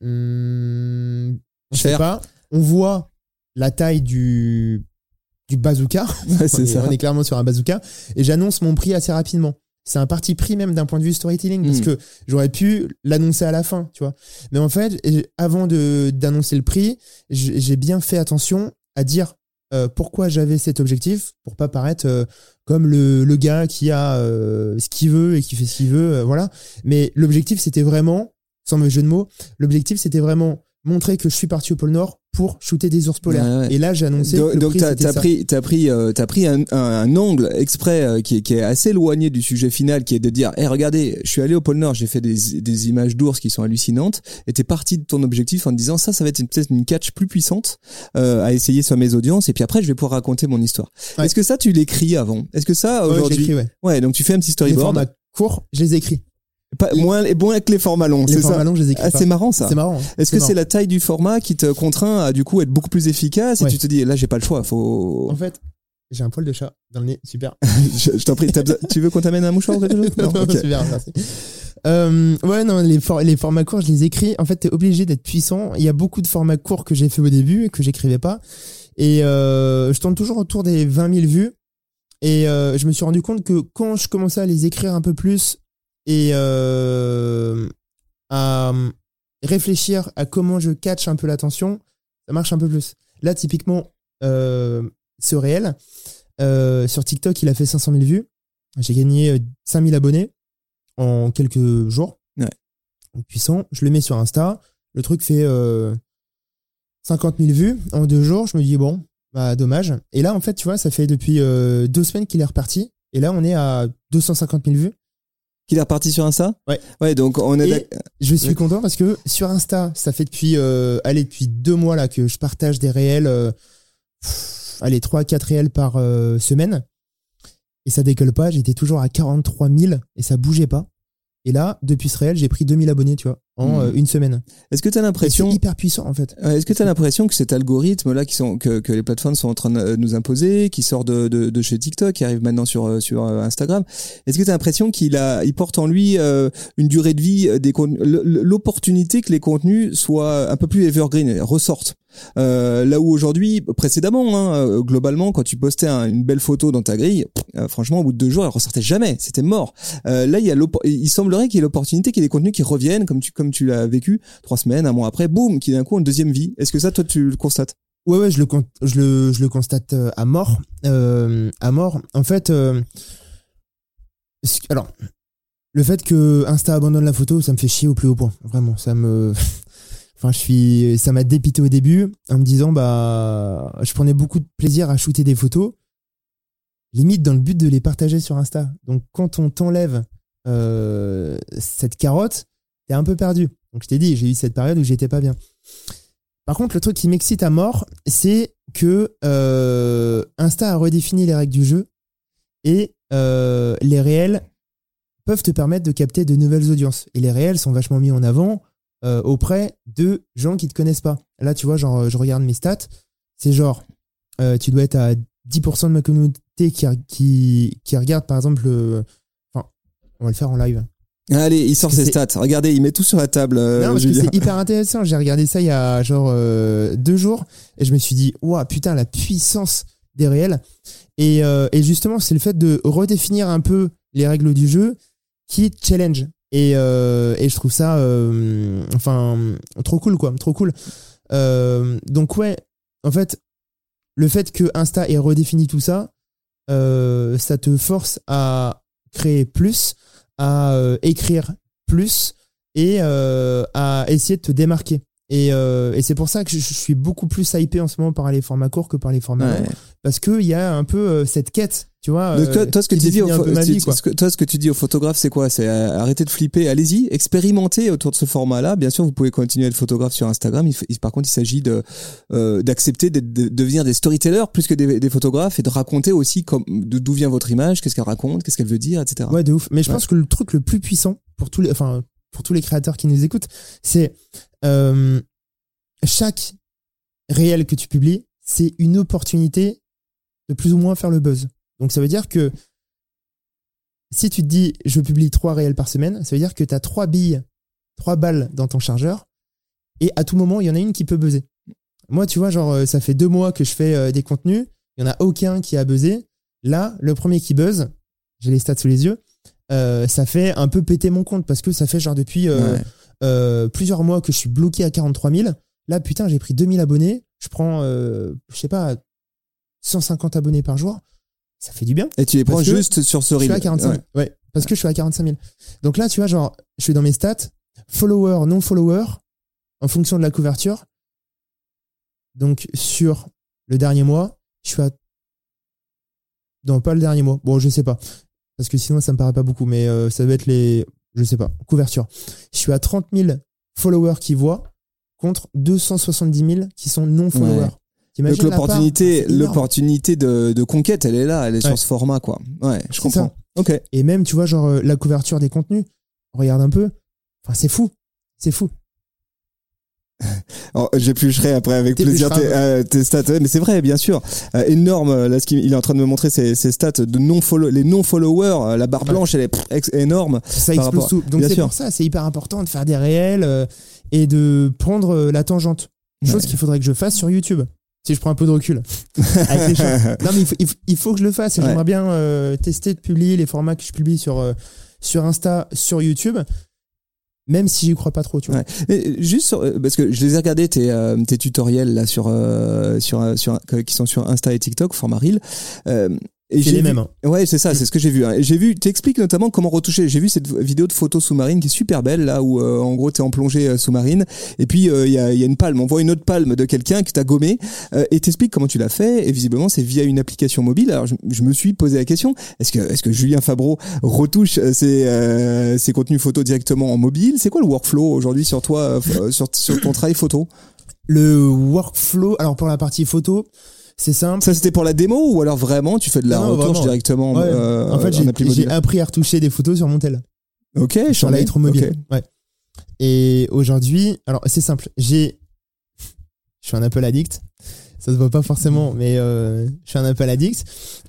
on sait pas. On voit la taille du bazooka. Ouais, c'est ça. On est clairement sur un bazooka. Et j'annonce mon prix assez rapidement. C'est un parti pris même d'un point de vue storytelling, parce que j'aurais pu l'annoncer à la fin, tu vois. Mais en fait, avant d'annoncer le prix, j'ai bien fait attention à dire pourquoi j'avais cet objectif, pour pas paraître comme le gars qui a ce qu'il veut et qui fait ce qu'il veut, voilà. Mais l'objectif, c'était vraiment, sans mauvais jeu de mots, l'objectif, c'était vraiment montrer que je suis parti au pôle Nord pour shooter des ours polaires. Ouais. Et là, j'ai annoncé que le prix, t'as pris un angle exprès qui est assez éloigné du sujet final, qui est de dire, regardez, je suis allé au pôle Nord, j'ai fait des images d'ours qui sont hallucinantes, et t'es parti de ton objectif en te disant, ça va être peut-être une catch plus puissante à essayer sur mes audiences, et puis après, je vais pouvoir raconter mon histoire. Ouais. Est-ce que ça, tu l'écris avant? Est-ce que ça, aujourd'hui... j'écris, ouais. Ouais, donc tu fais un petit storyboard. Les formats courts, je les écris. Moins que les formats longs, c'est ça? Les formats longs, je les écris pas. C'est marrant, ça. C'est marrant. Est-ce que c'est la taille du format qui te contraint à, du coup, être beaucoup plus efficace, et tu te dis, là, j'ai pas le choix, faut... En fait, j'ai un poil de chat dans le nez, super. je t'en prie, tu veux qu'on t'amène un mouchoir ou quelque chose? Non, okay. Super, merci. Les formats courts, je les écris. En fait, t'es obligé d'être puissant. Il y a beaucoup de formats courts que j'ai fait au début et que j'écrivais pas. Et je tourne toujours autour des 20 000 vues. Et je me suis rendu compte que quand je commençais à les écrire un peu plus, et à réfléchir à comment je catch un peu l'attention, ça marche un peu plus. Là, typiquement, ce réel, sur TikTok, il a fait 500 000 vues. J'ai gagné 5000 abonnés en quelques jours. Ouais. Donc, puissant. Je le mets sur Insta. Le truc fait 50 000 vues en 2 jours. Je me dis, bon, bah, dommage. Et là, en fait, tu vois, ça fait depuis 2 semaines qu'il est reparti. Et là, on est à 250 000 vues. Qu'il est reparti sur Insta ? Ouais. Ouais, donc on est Et je suis content parce que sur Insta, ça fait depuis 2 mois là que je partage des réels, 3-4 réels par semaine. Et ça décolle pas, j'étais toujours à 43 000 et ça bougeait pas. Et là, depuis ce réel, j'ai pris 2000 abonnés, tu vois, en une semaine. Est-ce que tu as l'impression... C'est hyper puissant, en fait. Est-ce que tu as l'impression que cet algorithme-là que les plateformes sont en train de nous imposer, qui sort de chez TikTok, qui arrive maintenant sur Instagram, est-ce que tu as l'impression qu'il porte en lui une durée de vie des contenus, l'opportunité que les contenus soient un peu plus evergreen, ressortent? Là où aujourd'hui, précédemment, globalement, quand tu postais une belle photo dans ta grille, franchement, au bout de 2 jours, elle ressortait jamais, c'était mort. Là, il semblerait qu'il y ait l'opportunité qu'il y ait des contenus qui reviennent, comme tu l'as vécu, 3 semaines, 1 mois après, boum, qui d'un coup ont une deuxième vie. Est-ce que ça, toi, tu le constates? Ouais, je le constate à mort. En fait, alors, le fait que Insta abandonne la photo, ça me fait chier au plus haut point. Vraiment, ça m'a dépité au début en me disant, bah, je prenais beaucoup de plaisir à shooter des photos, limite dans le but de les partager sur Insta. Donc, quand on t'enlève cette carotte, t'es un peu perdu. Donc, je t'ai dit, j'ai eu cette période où j'étais pas bien. Par contre, le truc qui m'excite à mort, c'est que Insta a redéfini les règles du jeu et les réels peuvent te permettre de capter de nouvelles audiences. Et les réels sont vachement mis en avant auprès de gens qui te connaissent pas. Là, tu vois, genre, je regarde mes stats, c'est genre, tu dois être à 10% de ma communauté qui regarde, par exemple, enfin, on va le faire en live. Allez, il sort ses stats. Regardez, il met tout sur la table. Non, parce que c'est hyper intéressant. J'ai regardé ça il y a genre 2 jours et je me suis dit, waouh, putain, la puissance des réels. Et justement, c'est le fait de redéfinir un peu les règles du jeu qui challenge. Et je trouve ça, trop cool, quoi. Trop cool. Donc, ouais, en fait, le fait que Insta ait redéfini tout ça, ça te force à créer plus, à écrire plus et à essayer de te démarquer. Et c'est pour ça que je suis beaucoup plus hypé en ce moment par les formats courts que par les formats longs, parce qu'il y a un peu cette quête, tu vois. Toi, ce que tu dis aux photographes, c'est quoi? C'est arrêter de flipper, allez-y, expérimentez autour de ce format-là. Bien sûr, vous pouvez continuer à être photographe sur Instagram. Par contre, il s'agit d'accepter de devenir des storytellers plus que des photographes et de raconter aussi d'où vient votre image, qu'est-ce qu'elle raconte, qu'est-ce qu'elle veut dire, etc. Ouais, de ouf. Mais je pense que le truc le plus puissant pour tous les créateurs qui nous écoutent, c'est chaque réel que tu publies, c'est une opportunité de plus ou moins faire le buzz. Donc ça veut dire que si tu te dis je publie 3 réels par semaine, ça veut dire que tu as 3 balles dans ton chargeur et à tout moment, il y en a une qui peut buzzer. Moi, tu vois, genre ça fait 2 mois que je fais des contenus, il n'y en a aucun qui a buzzé. Là, le premier qui buzz, j'ai les stats sous les yeux, ça fait un peu péter mon compte parce que ça fait genre depuis plusieurs mois que je suis bloqué à 43 000. Là, putain, j'ai pris 2000 abonnés. Je prends, je sais pas, 150 abonnés par jour. Ça fait du bien. Et tu les prends juste sur ce reel. Je suis à 45 000. Ouais, parce que je suis à 45 000. Donc là, tu vois, genre, je suis dans mes stats, follower, non follower, en fonction de la couverture. Donc, sur le dernier mois, je suis à... Non, pas le dernier mois. Bon, je sais pas. Parce que sinon, ça me paraît pas beaucoup. Mais ça doit être les... Je sais pas. Couverture. Je suis à 30 000 followers qui voient contre 270 000 qui sont non followers. Donc l'opportunité de conquête, elle est là, elle est sur ce format, quoi. Ouais, je comprends. Ça. Ok. Et même, tu vois, genre la couverture des contenus, regarde un peu. Enfin, c'est fou. Alors, j'éplucherai après avec plaisir tes stats, mais c'est vrai, bien sûr. Énorme. Là, il est en train de me montrer ses stats de les non-followers. La barre blanche, elle est énorme. Ça explose tout. Donc c'est pour ça, c'est hyper important de faire des réels et de prendre la tangente. Chose qu'il faudrait que je fasse sur YouTube. Si je prends un peu de recul avec les choses. Non, mais il faut que je le fasse. J'aimerais bien tester de publier les formats que je publie sur Insta, sur YouTube. même si j'y crois pas trop, tu vois. Ouais. Et juste parce que je les ai regardés tes tutoriels là qui sont sur Insta et TikTok, format Reel. Et C'est les mêmes. Hein. Ouais, c'est ça, c'est ce que j'ai vu. Hein. J'ai vu, t'expliques notamment comment retoucher. J'ai vu cette vidéo de photo sous-marine qui est super belle, là où en gros t'es en plongée sous-marine. Et puis il y a une palme. On voit une autre palme de quelqu'un que t'as gommé. Et t'expliques comment tu l'as fait. Et visiblement c'est via une application mobile. Alors je me suis posé la question est-ce que Julien Fabreau retouche ses contenus photos directement en mobile? C'est quoi le workflow aujourd'hui sur toi, sur ton travail photo? Le workflow. Alors pour la partie photo. C'est simple. Ça c'était pour la démo ou alors vraiment tu fais de la retouche directement ouais. En fait, j'ai appris à retoucher des photos sur mon tel. Ok, sur Lightroom mobile. Okay. Ouais. Et aujourd'hui, alors c'est simple. Je suis un Apple addict. Ça se voit pas forcément, mais je suis un Apple addict.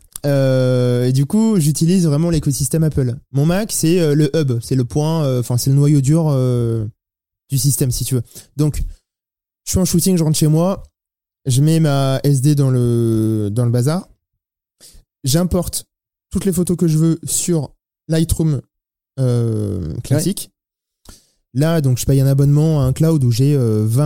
Et du coup, j'utilise vraiment l'écosystème Apple. Mon Mac, c'est le hub, c'est le point, c'est le noyau dur du système, si tu veux. Donc, je suis en shooting, je rentre chez moi. Je mets ma SD dans le bazar. J'importe toutes les photos que je veux sur Lightroom classique. Ouais. Là, donc, je paye un abonnement à un cloud où j'ai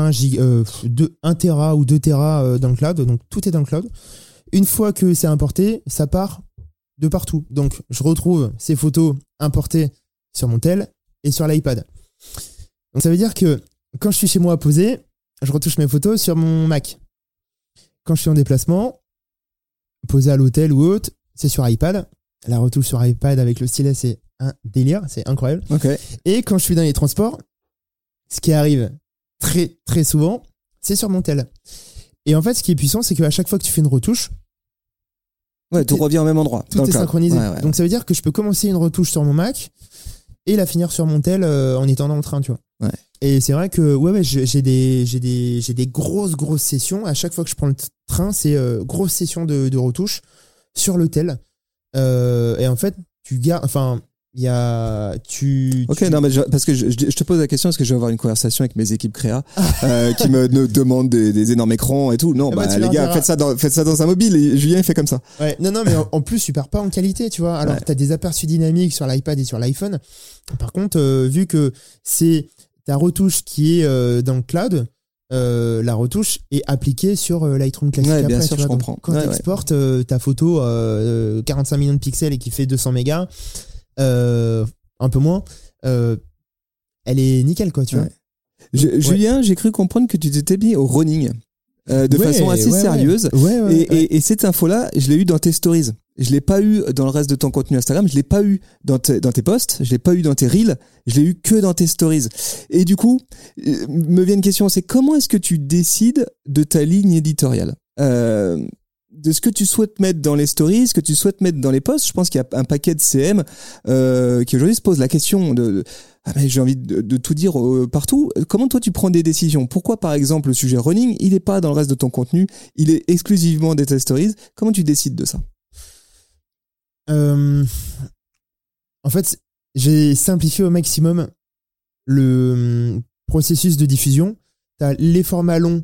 1 Tera ou 2 Tera dans le cloud. Donc, tout est dans le cloud. Une fois que c'est importé, ça part de partout. Donc, je retrouve ces photos importées sur mon tel et sur l'iPad. Donc, ça veut dire que quand je suis chez moi posé, je retouche mes photos sur mon Mac. Quand je suis en déplacement, posé à l'hôtel ou autre, c'est sur iPad. La retouche sur iPad avec le stylet, c'est un délire, c'est incroyable. Okay. Et quand je suis dans les transports, ce qui arrive très très souvent, c'est sur mon tel. Et en fait, ce qui est puissant, c'est qu'à chaque fois que tu fais une retouche, tout revient au même endroit. Tout est synchronisé. Ouais. Donc ça veut dire que je peux commencer une retouche sur mon Mac et la finir sur mon tel en étant dans le train, tu vois. Ouais. Et c'est vrai que j'ai des grosses sessions. À chaque fois que je prends le train, c'est grosse session de retouche sur le tel. Et en fait, tu gardes. Enfin, il y a. Non, mais parce que je te pose la question parce que je vais avoir une conversation avec mes équipes créa qui me demandent des énormes écrans et tout. Non, les gars, faites ça dans un mobile. Et Julien il fait comme ça. Ouais. Non, mais en plus, tu perds pas en qualité, tu vois. Alors, t'as des aperçus dynamiques sur l'iPad et sur l'iPhone. Par contre, vu que c'est ta retouche qui est dans le cloud, la retouche est appliquée sur Lightroom classique. Ouais, bien sûr, je comprends. Quand tu exportes ta photo 45 millions de pixels et qui fait 200 mégas, un peu moins, elle est nickel, quoi, tu vois. Julien, j'ai cru comprendre que tu t'étais mis au running de façon assez sérieuse. Et cette info-là, je l'ai eu dans tes stories. Je l'ai pas eu dans le reste de ton contenu Instagram, je l'ai pas eu dans tes posts, je l'ai pas eu dans tes reels, je l'ai eu que dans tes stories. Et du coup, me vient une question, c'est comment est-ce que tu décides de ta ligne éditoriale, de ce que tu souhaites mettre dans les stories, ce que tu souhaites mettre dans les posts? Je pense qu'il y a un paquet de CM qui aujourd'hui se pose la question de mais j'ai envie de tout dire partout. Comment toi tu prends des décisions? Pourquoi par exemple le sujet running, il est pas dans le reste de ton contenu, il est exclusivement dans tes stories? Comment tu décides de ça? En fait, j'ai simplifié au maximum le processus de diffusion. T'as les formats longs,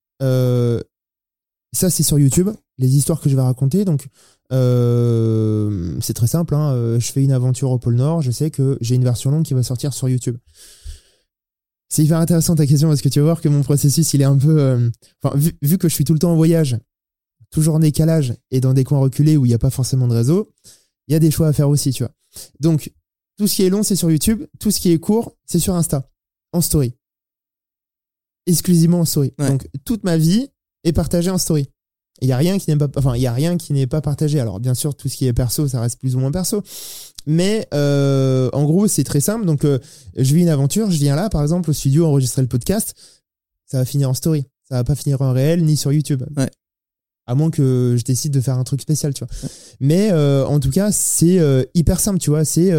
ça c'est sur YouTube, les histoires que je vais raconter. Donc c'est très simple, hein. Je fais une aventure au pôle Nord, je sais que j'ai une version longue qui va sortir sur YouTube. C'est hyper intéressant ta question parce que tu vas voir que mon processus il est un peu vu que je suis tout le temps en voyage, toujours en décalage et dans des coins reculés où il n'y a pas forcément de réseau, il y a des choix à faire aussi, tu vois. Donc, tout ce qui est long, c'est sur YouTube. Tout ce qui est court, c'est sur Insta, en story. Exclusivement en story. Ouais. Donc, toute ma vie est partagée en story. Il n'y a rien qui n'est pas partagé. Alors, bien sûr, tout ce qui est perso, ça reste plus ou moins perso. Mais, en gros, c'est très simple. Donc, je vis une aventure. Je viens là, par exemple, au studio, enregistrer le podcast. Ça va finir en story. Ça va pas finir en réel, ni sur YouTube. Ouais. À moins que je décide de faire un truc spécial, tu vois. Mais en tout cas, c'est hyper simple, tu vois. C'est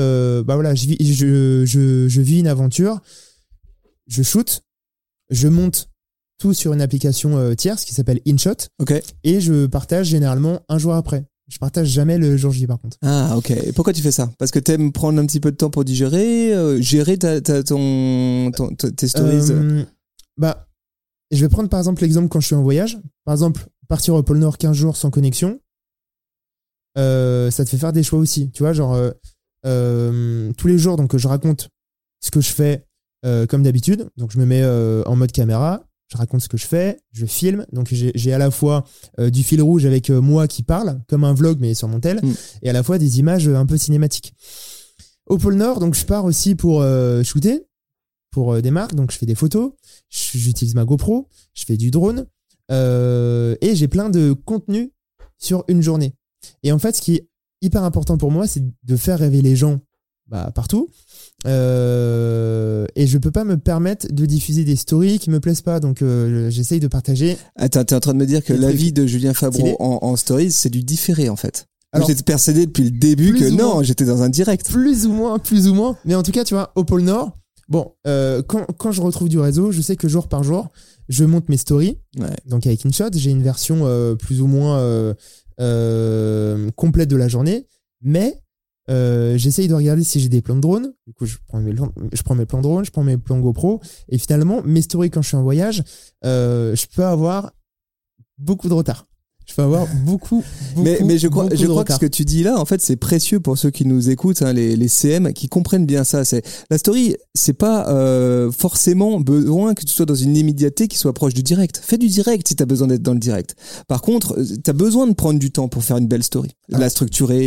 je vis une aventure, je shoot, je monte tout sur une application tierce qui s'appelle InShot. Okay. Et je partage généralement un jour après. Je partage jamais le jour J, par contre. Ah, ok. Et pourquoi tu fais ça? Parce que t'aimes prendre un petit peu de temps pour digérer, gérer tes stories. Je vais prendre par exemple l'exemple quand je suis en voyage. Par exemple, partir au pôle Nord 15 jours sans connexion, ça te fait faire des choix aussi. Tu vois, genre, tous les jours, donc je raconte ce que je fais, comme d'habitude. Donc je me mets en mode caméra, je raconte ce que je fais, je filme. Donc j'ai à la fois du fil rouge avec moi qui parle, comme un vlog mais sur mon tel, et à la fois des images un peu cinématiques. Au pôle Nord, donc je pars aussi pour shooter pour des marques. Donc je fais des photos, j'utilise ma GoPro, je fais du drone et j'ai plein de contenu sur une journée. Et en fait, ce qui est hyper important pour moi, c'est de faire rêver les gens partout. Et je peux pas me permettre de diffuser des stories qui me plaisent pas. Donc j'essaye de partager. Attends, t'es en train de me dire que l'avis de Julien Fabreau en stories, c'est du différé en fait. Alors, j'étais persuadé depuis le début que non, j'étais dans un direct. Plus ou moins. Mais en tout cas, tu vois, au pôle Nord, bon, quand je retrouve du réseau, je sais que jour par jour, je monte mes stories. Ouais. Donc avec InShot, j'ai une version plus ou moins complète de la journée. Mais j'essaye de regarder si j'ai des plans de drone. Du coup, je prends mes plans de drone, je prends mes plans GoPro. Et finalement, mes stories quand je suis en voyage, je peux avoir beaucoup de retard. Je peux avoir beaucoup mais je crois retard. Que ce que tu dis là, en fait, c'est précieux pour ceux qui nous écoutent, hein, les CM, qui comprennent bien ça. C'est la story, c'est pas forcément besoin que tu sois dans une immédiateté qui soit proche du direct. Fais du direct si t'as besoin d'être dans le direct. Par contre, t'as besoin de prendre du temps pour faire une belle story, la structurer,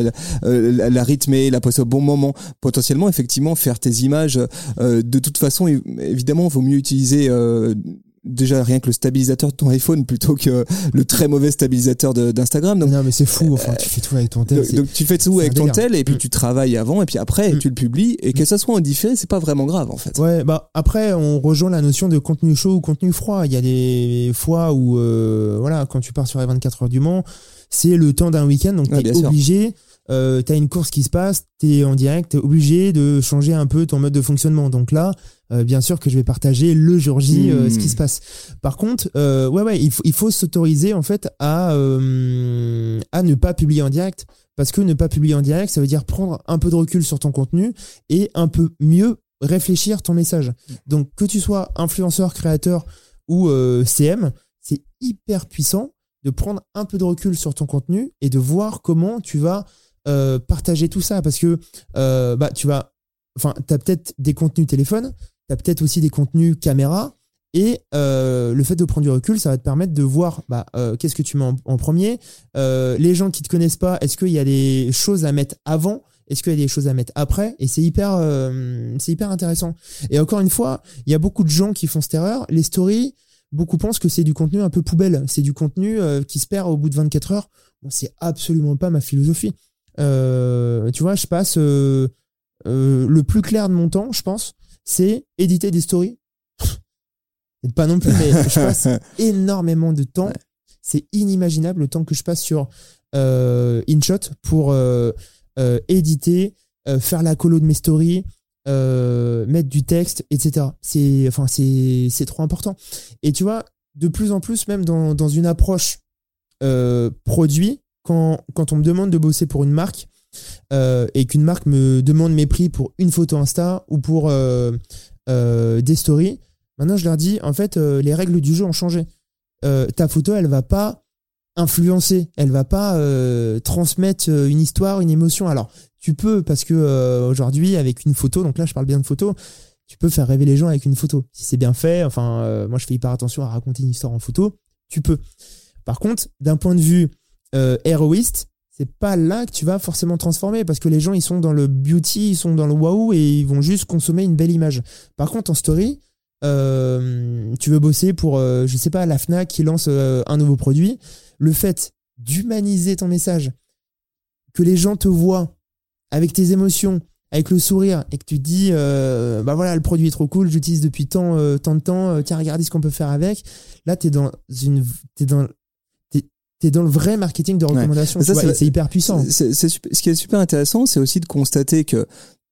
la rythmer, la poster au bon moment. Potentiellement, effectivement, faire tes images. De toute façon, évidemment, il vaut mieux utiliser déjà rien que le stabilisateur de ton iPhone plutôt que le très mauvais stabilisateur d'Instagram. Donc, non mais c'est fou, enfin tu fais tout avec ton tel. Donc tu fais tout avec ton tel et puis tu travailles avant et puis après tu le publies et que ça soit en différé, c'est pas vraiment grave en fait. Ouais, après on rejoint la notion de contenu chaud ou contenu froid. Il y a des fois où quand tu pars sur les 24 heures du Mans, c'est le temps d'un week-end, donc t'es obligé. T'as une course qui se passe, t'es en direct, t'es obligé de changer un peu ton mode de fonctionnement. Donc là, bien sûr que je vais partager le jour J ce qui se passe. Par contre, il faut s'autoriser en fait à ne pas publier en direct, parce que ne pas publier en direct, ça veut dire prendre un peu de recul sur ton contenu et un peu mieux réfléchir ton message. Donc que tu sois influenceur, créateur ou CM, c'est hyper puissant de prendre un peu de recul sur ton contenu et de voir comment tu vas partager tout ça, parce que t'as peut-être des contenus téléphone, t'as peut-être aussi des contenus caméra, et le fait de prendre du recul, ça va te permettre de voir qu'est-ce que tu mets en premier, les gens qui te connaissent pas, est-ce qu'il y a des choses à mettre avant, est-ce qu'il y a des choses à mettre après, et c'est hyper intéressant. Et encore une fois, il y a beaucoup de gens qui font cette erreur. Les stories, beaucoup pensent que c'est du contenu un peu poubelle, c'est du contenu qui se perd au bout de 24 heures. Bon, c'est absolument pas ma philosophie. Tu vois, je passe le plus clair de mon temps, je pense, c'est éditer des stories. Pas non plus, mais je passe énormément de temps. Ouais. C'est inimaginable le temps que je passe sur InShot pour éditer, faire la colo de mes stories, mettre du texte, etc. C'est trop important. Et tu vois, de plus en plus, même dans une approche produit, quand on me demande de bosser pour une marque et qu'une marque me demande mes prix pour une photo Insta ou pour des stories, maintenant je leur dis en fait les règles du jeu ont changé. Ta photo, elle va pas influencer, elle va pas transmettre une histoire, une émotion. Alors tu peux, parce que aujourd'hui avec une photo, donc là je parle bien de photo, tu peux faire rêver les gens avec une photo si c'est bien fait. Moi je fais hyper attention à raconter une histoire en photo, tu peux. Par contre, d'un point de vue héroïste, c'est pas là que tu vas forcément transformer, parce que les gens ils sont dans le beauty, ils sont dans le waouh et ils vont juste consommer une belle image. Par contre en story, tu veux bosser pour je sais pas, la Fnac qui lance un nouveau produit, le fait d'humaniser ton message, que les gens te voient avec tes émotions, avec le sourire, et que tu te dis le produit est trop cool, j'utilise depuis tant de temps, tiens regardez ce qu'on peut faire avec. Là t'es dans le vrai marketing de recommandation. Ouais. Ça, c'est hyper puissant. Ce qui est super intéressant, c'est aussi de constater que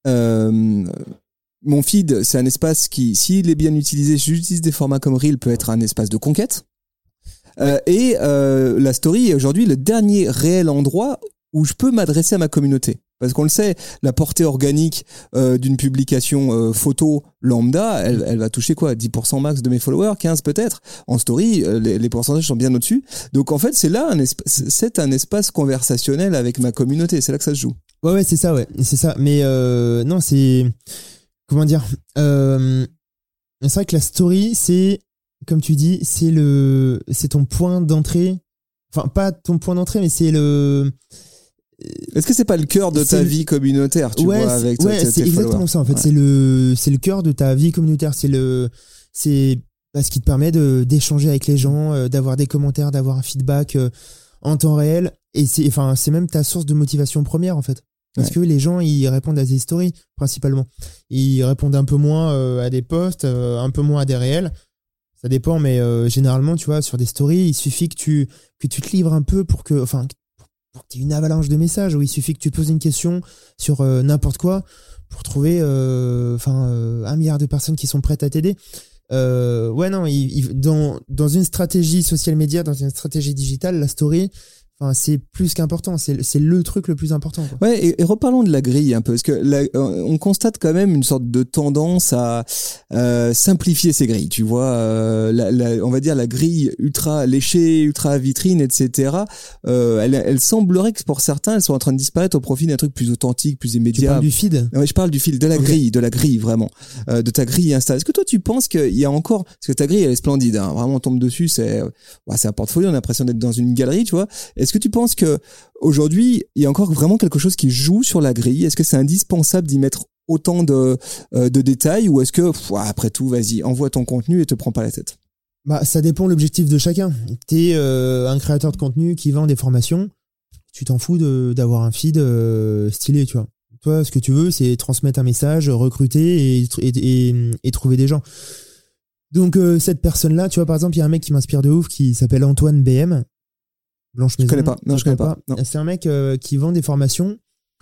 mon feed, c'est un espace qui, s'il est bien utilisé, j'utilise des formats comme Reel, peut être un espace de conquête. Et la story est aujourd'hui le dernier réel endroit où je peux m'adresser à ma communauté. Parce qu'on le sait, la portée organique d'une publication photo lambda, elle va toucher quoi, 10% max de mes followers, 15 peut-être. En story, les pourcentages sont bien au-dessus. Donc en fait, c'est là c'est un espace conversationnel avec ma communauté. C'est là que ça se joue. Ouais, c'est ça, ouais. C'est ça. Mais non, c'est... comment dire, c'est vrai que la story, c'est, comme tu dis, c'est ton point d'entrée. Enfin, pas ton point d'entrée, mais c'est le... Est-ce que c'est pas le cœur de ta vie communautaire, tu vois, avec ouais, c'est exactement ça, en fait. Ouais. C'est le cœur de ta vie communautaire. C'est ce qui te permet d'échanger avec les gens, d'avoir des commentaires, d'avoir un feedback en temps réel. Et c'est même ta source de motivation première, en fait. Parce que les gens, ils répondent à des stories, principalement. Ils répondent un peu moins à des posts, un peu moins à des réels. Ça dépend, mais généralement, tu vois, sur des stories, il suffit que tu te livres un peu pour que tu aies une avalanche de messages, où il suffit que tu te poses une question sur n'importe quoi pour trouver 1 milliard de personnes qui sont prêtes à t'aider. Dans une stratégie social media, dans une stratégie digitale, la story, c'est plus qu'important, c'est le truc le plus important, quoi. Ouais, et reparlons de la grille un peu, parce que on constate quand même une sorte de tendance à simplifier ces grilles, tu vois, on va dire la grille ultra léchée, ultra vitrine, etc. Elle semblerait que pour certains, elles sont en train de disparaître au profit d'un truc plus authentique, plus immédiat. Tu parles du feed? Ouais, je parle du feed, de la grille vraiment, de ta grille Insta. Est-ce que toi tu penses qu'il y a encore, parce que ta grille elle est splendide, hein, vraiment on tombe dessus, c'est un portfolio, on a l'impression d'être dans une galerie, tu vois. Est-ce que tu penses que aujourd'hui il y a encore vraiment quelque chose qui joue sur la grille? Est-ce que c'est indispensable d'y mettre autant de détails, ou est-ce que après tout, vas-y, envoie ton contenu et te prends pas la tête? Ça dépend de l'objectif de chacun. T'es un créateur de contenu qui vend des formations, tu t'en fous d'avoir un feed stylé, tu vois. Toi, ce que tu veux, c'est transmettre un message, recruter et trouver des gens. Donc cette personne-là, tu vois, par exemple, il y a un mec qui m'inspire de ouf qui s'appelle Antoine BM. Blanche Maison. Je connais pas. Non, je connais pas. Non. C'est un mec qui vend des formations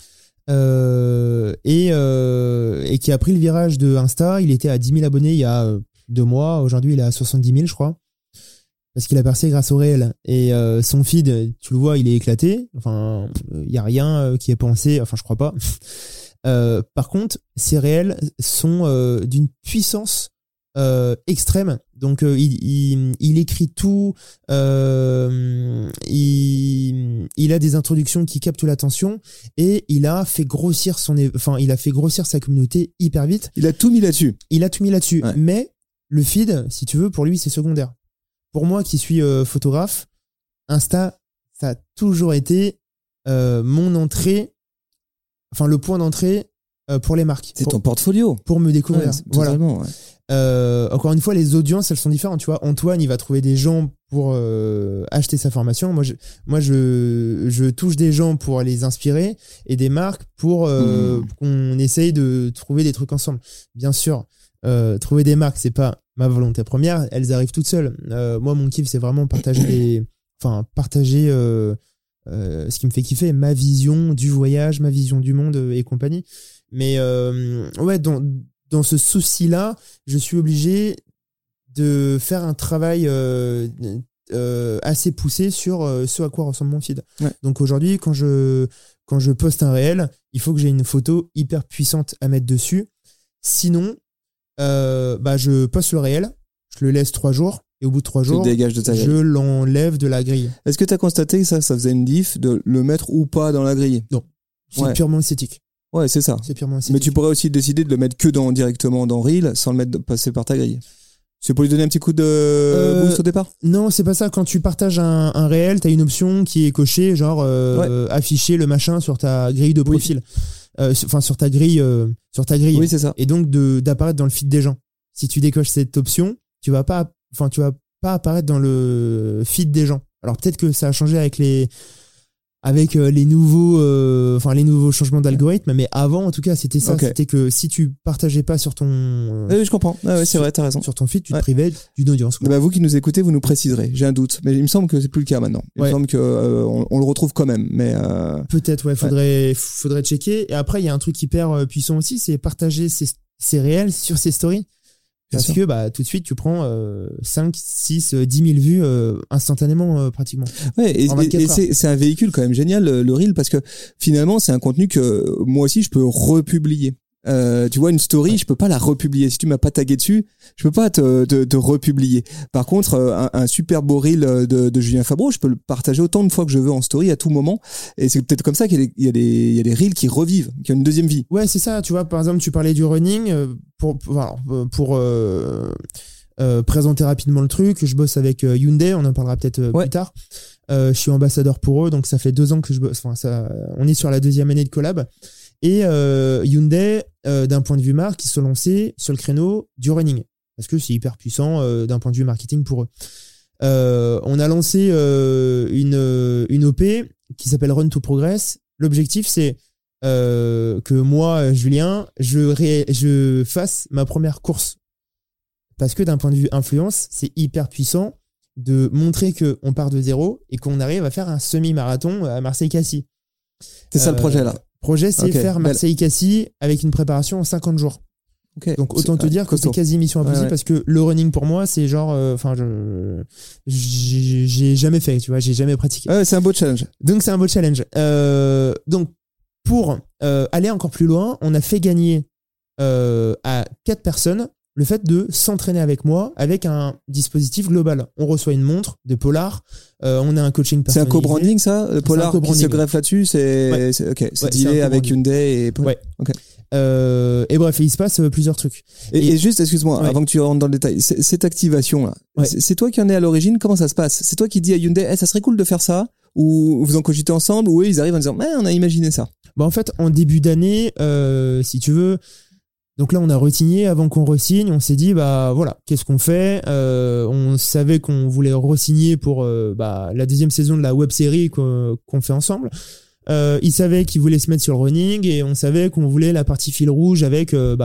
et qui a pris le virage de Insta. Il était à 10 000 abonnés il y a 2 mois. Aujourd'hui, il est à 70 000, je crois. Parce qu'il a percé grâce au réel. Et son feed, tu le vois, il est éclaté. Enfin, il y a rien qui est pensé. Enfin, je crois pas. Par contre, ces réels sont d'une puissance extrême. Donc il écrit tout, il a des introductions qui captent l'attention, et il a fait grossir sa communauté hyper vite. Il a tout mis là-dessus. Ouais. Mais le feed, si tu veux, pour lui c'est secondaire. Pour moi qui suis photographe, Insta, ça a toujours été mon entrée, le point d'entrée pour les marques. C'est ton portfolio. Pour me découvrir. Voilà. Totalement, ouais. Encore une fois, les audiences, elles sont différentes, tu vois. Antoine, il va trouver des gens pour acheter sa formation. Moi, je touche des gens pour les inspirer, et des marques pour qu'on essaye de trouver des trucs ensemble. Bien sûr, trouver des marques, c'est pas ma volonté première. Elles arrivent toutes seules. Moi, mon kiff, c'est vraiment partager ce qui me fait kiffer, ma vision du voyage, ma vision du monde et compagnie. Mais dans ce souci-là, je suis obligé de faire un travail assez poussé sur ce à quoi ressemble mon feed. Ouais. Donc aujourd'hui, quand je poste un réel, il faut que j'ai une photo hyper puissante à mettre dessus. Sinon, je poste le réel, je le laisse 3 jours, et au bout de 3 jours, je l'enlève de la grille. Est-ce que tu as constaté que ça faisait une diff de le mettre ou pas dans la grille? Non, c'est purement esthétique. Ouais, c'est ça. C'est purement esthétique. Mais tu pourrais aussi décider de le mettre que directement dans Reel, sans le mettre passer par ta grille. C'est pour lui donner un petit coup de boost au départ? Non, c'est pas ça. Quand tu partages un réel, t'as une option qui est cochée, genre afficher le machin sur ta grille de profil. Sur ta grille. Oui, c'est ça. Et donc d'apparaître dans le feed des gens. Si tu décoches cette option, tu vas pas apparaître dans le feed des gens. Alors peut-être que ça a changé avec les nouveaux changements d'algorithme, mais avant, en tout cas, c'était ça. Okay. C'était que si tu partageais pas sur ton... Oui, je comprends. C'est vrai, t'as raison. Sur ton feed, tu te privais d'une audience. Vous qui nous écoutez, vous nous préciserez. J'ai un doute, mais il me semble que c'est plus le cas maintenant. Il me semble que on le retrouve quand même, mais... Peut-être, faudrait checker. Et après, il y a un truc hyper puissant aussi, c'est partager ses réels sur ses stories. Parce que tout de suite tu prends 5, 6, 10 000 vues instantanément pratiquement. Ouais, et c'est un véhicule quand même génial, le Reel, parce que finalement c'est un contenu que moi aussi je peux republier. Tu vois, une story, je peux pas la republier. Si tu m'as pas tagué dessus, je peux pas te republier. Par contre, un super beau reel de Julien Fabreau, je peux le partager autant de fois que je veux en story à tout moment. Et c'est peut-être comme ça qu'il y a des reels qui revivent, qui ont une deuxième vie. Ouais, c'est ça. Tu vois, par exemple, tu parlais du running. Pour présenter rapidement le truc, je bosse avec Hyundai, on en parlera peut-être plus tard. Je suis ambassadeur pour eux, donc ça fait 2 ans que je bosse. Enfin, on est sur la 2e année de collab. Et Hyundai, d'un point de vue marque, ils se sont lancés sur le créneau du running parce que c'est hyper puissant d'un point de vue marketing pour eux. On a lancé une OP qui s'appelle Run to Progress. L'objectif, c'est que moi, Julien, je fasse ma première course. Parce que d'un point de vue influence, c'est hyper puissant de montrer qu'on part de zéro et qu'on arrive à faire un semi-marathon à Marseille-Cassis. C'est ça le projet là. Projet, c'est faire Marseille-Cassis avec une préparation en 50 jours. Okay. Donc autant te dire que c'est quasi mission impossible parce que le running pour moi, c'est genre, j'ai jamais fait, tu vois, j'ai jamais pratiqué. Ouais, c'est un beau challenge. Donc c'est un beau challenge. Donc pour aller encore plus loin, on a fait gagner à 4 personnes le fait de s'entraîner avec moi avec un dispositif global. On reçoit une montre de Polar, on a un coaching personnalisé. C'est un co-branding ça, Polar qui se greffe là-dessus, c'est dealé avec Hyundai et ouais. Okay. Et bref, il se passe plusieurs trucs. Et juste, excuse-moi, avant que tu rentres dans le détail, cette activation là, c'est toi qui en es à l'origine, comment ça se passe? C'est toi qui dis à Hyundai, ça serait cool de faire ça, ou vous en cogitez ensemble, ou eux ils arrivent en disant, on a imaginé ça? Bah en fait, en début d'année, si tu veux, donc là on a re-signé, avant qu'on re-signe, on s'est dit bah voilà, qu'est-ce qu'on fait? On savait qu'on voulait re-signer pour la 2e saison de la web-série qu'on fait ensemble. Ils savaient qu'ils voulaient se mettre sur le running et on savait qu'on voulait la partie fil rouge avec le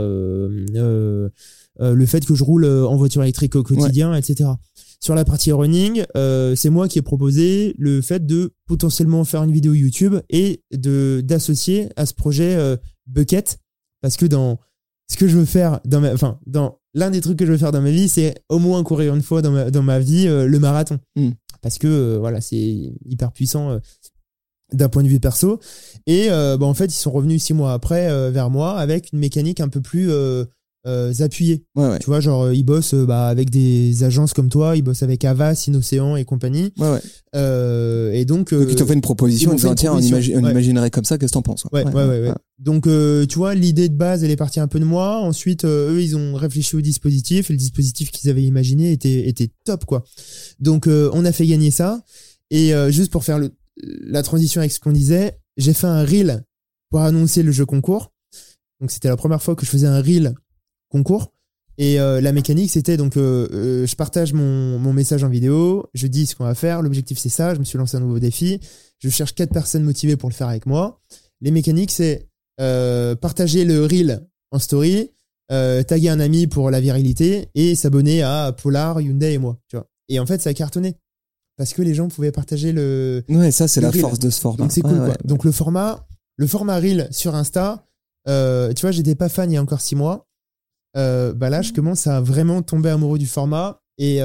fait que je roule en voiture électrique au quotidien, etc. Sur la partie running, c'est moi qui ai proposé le fait de potentiellement faire une vidéo YouTube et d'associer à ce projet Bucket, parce que dans ce que je veux faire dans l'un des trucs que je veux faire dans ma vie, c'est au moins courir une fois dans ma vie le marathon, parce que c'est hyper puissant d'un point de vue perso. Et en fait, ils sont revenus 6 mois après vers moi avec une mécanique un peu plus appuyée. Tu vois, genre ils bossent avec des agences comme toi, ils bossent avec Havas, Inocéan et compagnie. Et donc ils t'ont fait une proposition en disant tiens, on imaginerait comme ça, qu'est-ce que t'en penses? Ouais. Donc tu vois, l'idée de base elle est partie un peu de moi. Ensuite eux ils ont réfléchi au dispositif et le dispositif qu'ils avaient imaginé était top quoi. Donc on a fait gagner ça. Et juste pour faire la transition avec ce qu'on disait, j'ai fait un reel pour annoncer le jeu concours. Donc c'était la première fois que je faisais un reel concours. Et la mécanique, c'était donc je partage mon message en vidéo, je dis ce qu'on va faire, l'objectif c'est ça, je me suis lancé un nouveau défi, je cherche 4 personnes motivées pour le faire avec moi. Les mécaniques, c'est partager le reel en story, taguer un ami pour la viralité et s'abonner à Polar, Hyundai et moi. Tu vois. Et en fait, ça a cartonné. Parce que les gens pouvaient partager le. Ouais, ça, c'est la reel. force de ce format. Donc, c'est cool, quoi. Donc, le format Reel sur Insta, tu vois, j'étais pas fan il y a encore 6 mois. Là, je commence à vraiment tomber amoureux du format. Et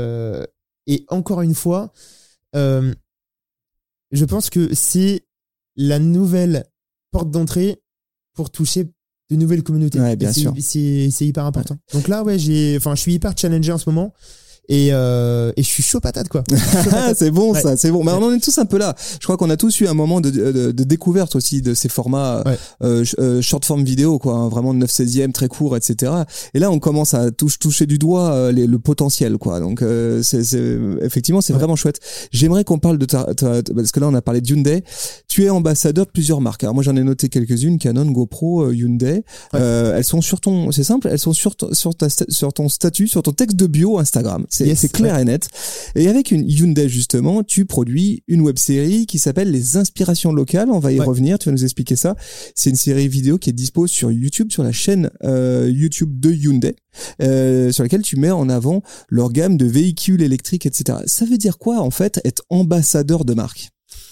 encore une fois, je pense que c'est la nouvelle porte d'entrée pour toucher de nouvelles communautés. Ouais, bien sûr. C'est hyper important. Ouais. Donc là, je suis hyper challengé en ce moment. Et je suis chaud patate quoi. C'est bon ça, c'est bon. Mais on en est tous un peu là. Je crois qu'on a tous eu un moment de découverte aussi de ces formats short form vidéo quoi, hein, vraiment 9/16e très court, etc. Et là on commence à toucher du doigt le potentiel quoi. Donc c'est effectivement c'est vraiment chouette. J'aimerais qu'on parle de parce que là on a parlé de Hyundai. Tu es ambassadeur de plusieurs marques. Alors moi j'en ai noté quelques-unes, Canon, GoPro, Hyundai. Elles sont sur ton, c'est simple, elles sont sur ton statut, sur ton texte de bio Instagram. C'est clair et net. Et avec une Hyundai, justement, tu produis une web-série qui s'appelle Les Inspirations Locales. On va y revenir, tu vas nous expliquer ça. C'est une série vidéo qui est dispo sur YouTube, sur la chaîne YouTube de Hyundai, sur laquelle tu mets en avant leur gamme de véhicules électriques, etc. Ça veut dire quoi, en fait, être ambassadeur de marque?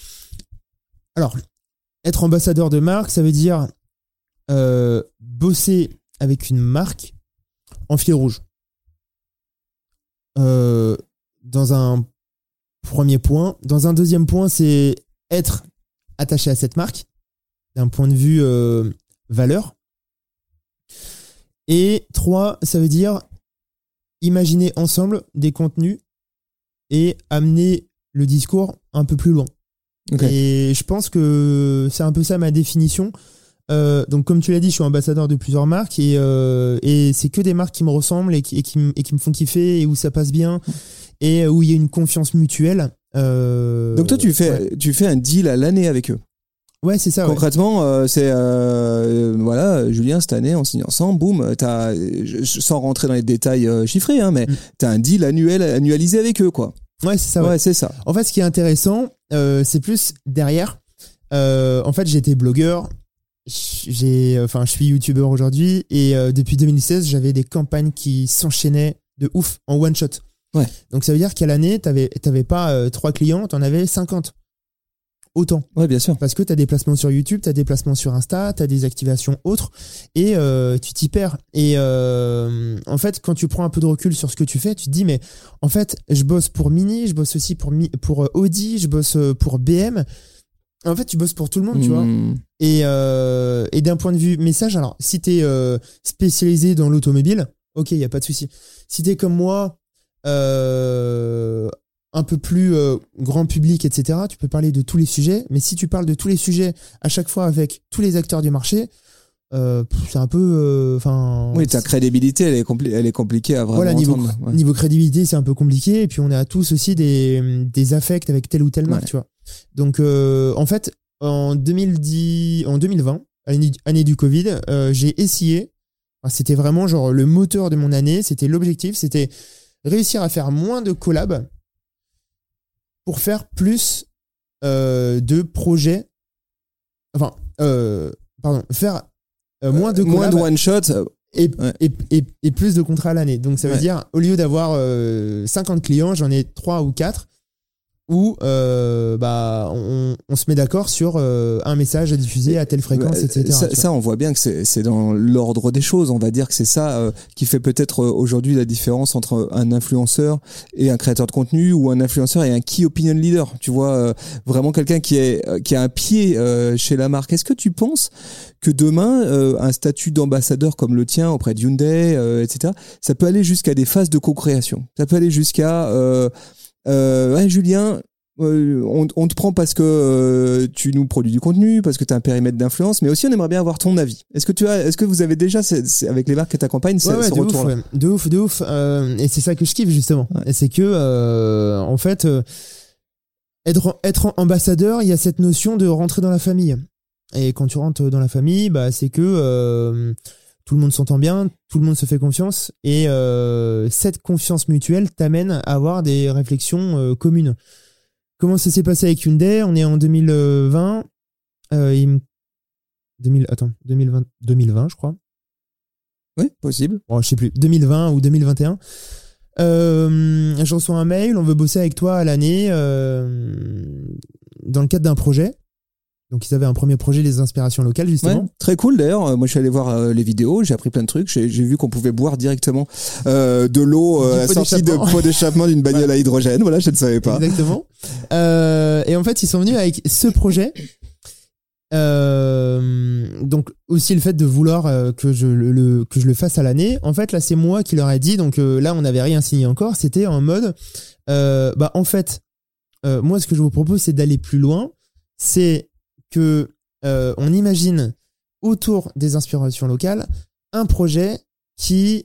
Alors, être ambassadeur de marque, ça veut dire bosser avec une marque en fil rouge. Dans un premier point. Dans un deuxième point, c'est être attaché à cette marque d'un point de vue valeur. Et 3, ça veut dire imaginer ensemble des contenus et amener le discours un peu plus loin. Okay. Et je pense que c'est un peu ça ma définition. Donc comme tu l'as dit, je suis ambassadeur de plusieurs marques et c'est que des marques qui me ressemblent et qui me font kiffer et où ça passe bien et où il y a une confiance mutuelle. Donc toi tu fais un deal à l'année avec eux. Ouais, c'est ça. Concrètement, c'est voilà, Julien, cette année, on signe ensemble, boum, sans rentrer dans les détails chiffrés, hein, mais t'as un deal annualisé avec eux, quoi. Ouais, c'est ça. Ouais, c'est ça. En fait, ce qui est intéressant, c'est plus derrière. En fait, j'étais blogueur, je suis youtubeur aujourd'hui, et depuis 2016, j'avais des campagnes qui s'enchaînaient de ouf en one shot. Ouais. Donc ça veut dire qu'à l'année, t'avais pas 3 clients, t'en avais 50. Autant. Ouais, bien sûr. Parce que t'as des placements sur YouTube, t'as des placements sur Insta, t'as des activations autres et tu t'y perds. Et en fait, quand tu prends un peu de recul sur ce que tu fais, tu te dis mais en fait, je bosse pour Mini, je bosse aussi pour Audi, je bosse pour BM. En fait, tu bosses pour tout le monde, tu vois. Et d'un point de vue message, alors si t'es spécialisé dans l'automobile, ok, y a pas de souci. Si t'es comme moi, un peu plus grand public, etc., tu peux parler de tous les sujets, mais si tu parles de tous les sujets à chaque fois avec tous les acteurs du marché, c'est un peu... oui, ta crédibilité, elle est compliquée à vraiment voilà, entendre. Niveau crédibilité, c'est un peu compliqué, et puis on a tous aussi des affects avec telle ou telle marque, tu vois. Donc, en fait, en 2020, année du Covid, j'ai essayé, c'était vraiment genre le moteur de mon année, c'était l'objectif, c'était réussir à faire moins de collabs pour faire plus de projets, faire moins de collabs, moins de one shot et plus de contrats à l'année. Donc ça veut dire au lieu d'avoir 50 clients, j'en ai 3 ou 4 où on se met d'accord sur un message à diffuser à telle fréquence, etc. Ça, on voit bien que c'est dans l'ordre des choses. On va dire que c'est ça qui fait peut-être aujourd'hui la différence entre un influenceur et un créateur de contenu, ou un influenceur et un key opinion leader. Tu vois, vraiment quelqu'un qui a un pied chez la marque. Est-ce que tu penses que demain, un statut d'ambassadeur comme le tien auprès de Hyundai, etc., ça peut aller jusqu'à des phases de co-création? Ça peut aller jusqu'à Julien, on te prend parce que tu nous produis du contenu, parce que tu as un périmètre d'influence, mais aussi on aimerait bien avoir ton avis. Est-ce que vous avez déjà, avec les marques que tu accompagnes, ce retour-là? De ouf. Et c'est ça que je kiffe, justement. Ouais. Et c'est que, en fait, être ambassadeur, il y a cette notion de rentrer dans la famille. Et quand tu rentres dans la famille, c'est que tout le monde s'entend bien, tout le monde se fait confiance, et cette confiance mutuelle t'amène à avoir des réflexions communes. Comment ça s'est passé avec Hyundai? On est en 2020, 2020 je crois. Oui, possible. Bon, je sais plus, 2020 ou 2021. Je reçois un mail, on veut bosser avec toi à l'année dans le cadre d'un projet. Donc ils avaient un premier projet, les inspirations locales, justement. Ouais, très cool d'ailleurs. Moi je suis allé voir les vidéos, j'ai appris plein de trucs. J'ai vu qu'on pouvait boire directement de l'eau sortie de pot d'échappement d'une bagnole à hydrogène. Voilà, je ne savais pas. Exactement. Et en fait, ils sont venus avec ce projet. Donc aussi le fait de vouloir que je le fasse à l'année. En fait, là c'est moi qui leur ai dit. Donc là on n'avait rien signé encore. C'était en mode, en fait, moi ce que je vous propose c'est d'aller plus loin. C'est que on imagine autour des inspirations locales un projet qui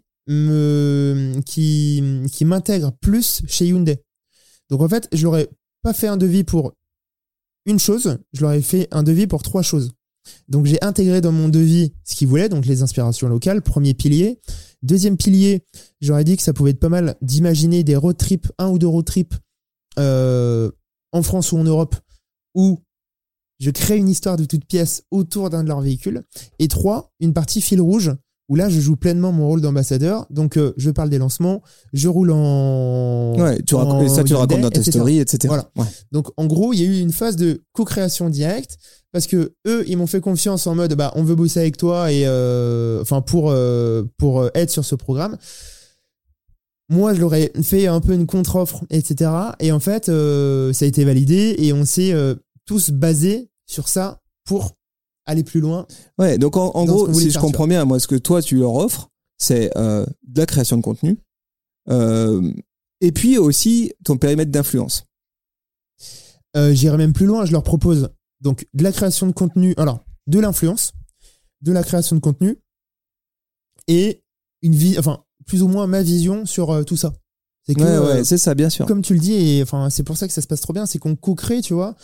m'intègre plus chez Hyundai. Donc en fait, je leur ai pas fait un devis pour une chose, je leur ai fait un devis pour 3 choses. Donc j'ai intégré dans mon devis ce qu'ils voulaient, donc les inspirations locales, premier pilier. Deuxième pilier, j'aurais dit que ça pouvait être pas mal d'imaginer des road trips, 1 ou 2 road trips en France ou en Europe, où je crée une histoire de toute pièce autour d'un de leurs véhicules. Et 3, une partie fil rouge, où là, je joue pleinement mon rôle d'ambassadeur. Donc, je parle des lancements, je roule en... Ouais, tu le racontes dans tes stories, etc. Voilà. Ouais. Donc, en gros, il y a eu une phase de co-création directe, parce que eux, ils m'ont fait confiance en mode, on veut bosser avec toi et, pour être sur ce programme. Moi, je leur ai fait un peu une contre-offre, etc. Et en fait, ça a été validé et on s'est tous basés sur ça pour aller plus loin. Ouais, donc en gros, si je comprends bien, moi, ce que toi, tu leur offres, c'est de la création de contenu, et puis aussi ton périmètre d'influence. J'irai même plus loin, je leur propose donc de la création de contenu, alors de l'influence, de la création de contenu et plus ou moins ma vision sur tout ça. C'est que, c'est ça, bien sûr. Comme tu le dis, et enfin c'est pour ça que ça se passe trop bien, c'est qu'on co-crée, tu vois.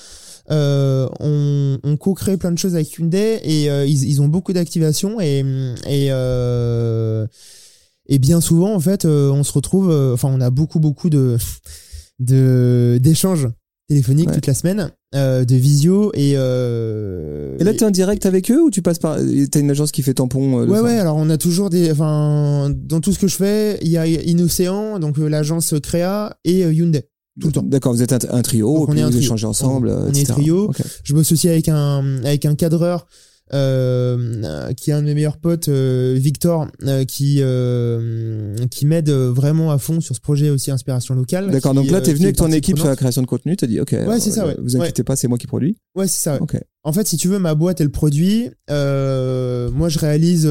On co-crée plein de choses avec Hyundai et ils ont beaucoup d'activations et bien souvent en fait on se retrouve, on a beaucoup d'échanges téléphoniques toute la semaine, de visio et là t'es en direct avec eux ou tu passes par, t'as une agence qui fait tampon ouais, alors on a toujours dans tout ce que je fais il y a Inocéan, donc l'agence Créa et Hyundai tout le temps. D'accord, vous êtes un trio, donc, puis vous échangez ensemble, on etc. est trio. Okay. Je bosse aussi avec un cadreur qui est un de mes meilleurs potes, Victor, qui m'aide vraiment à fond sur ce projet aussi inspiration locale. D'accord, donc là t'es venu avec ton équipe sur la création de contenu, t'as dit ok, c'est ça, vous inquiétez pas, c'est moi qui produis. Ouais, c'est ça. Ouais. Okay. En fait, si tu veux, ma boîte elle produit, moi je réalise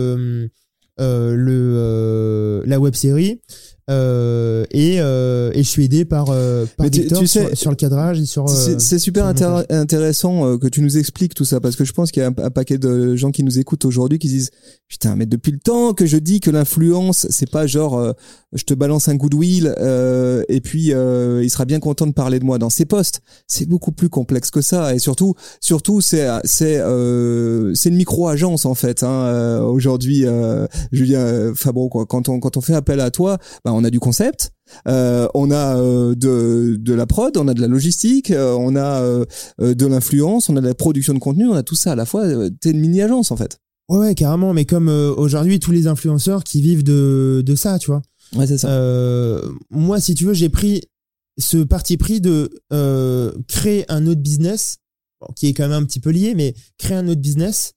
la web série. Et je suis aidé par Victor sur le cadrage et sur c'est super intéressant que tu nous expliques tout ça, parce que je pense qu'il y a un paquet de gens qui nous écoutent aujourd'hui qui disent putain, mais depuis le temps que je dis que l'influence c'est pas genre je te balance un goodwill et puis il sera bien content de parler de moi dans ses posts. C'est beaucoup plus complexe que ça, et surtout c'est une micro-agence en fait aujourd'hui, Julien Fabreau, quoi. Quand on fait appel à toi, on a du concept, on a de la prod, on a de la logistique, on a de l'influence, on a de la production de contenu, on a tout ça à la fois. T'es une mini-agence en fait. Ouais, carrément, mais comme aujourd'hui tous les influenceurs qui vivent de ça, tu vois. Ouais, c'est ça. Moi, si tu veux, j'ai pris ce parti pris de créer un autre business, qui est quand même un petit peu lié, mais créer un autre business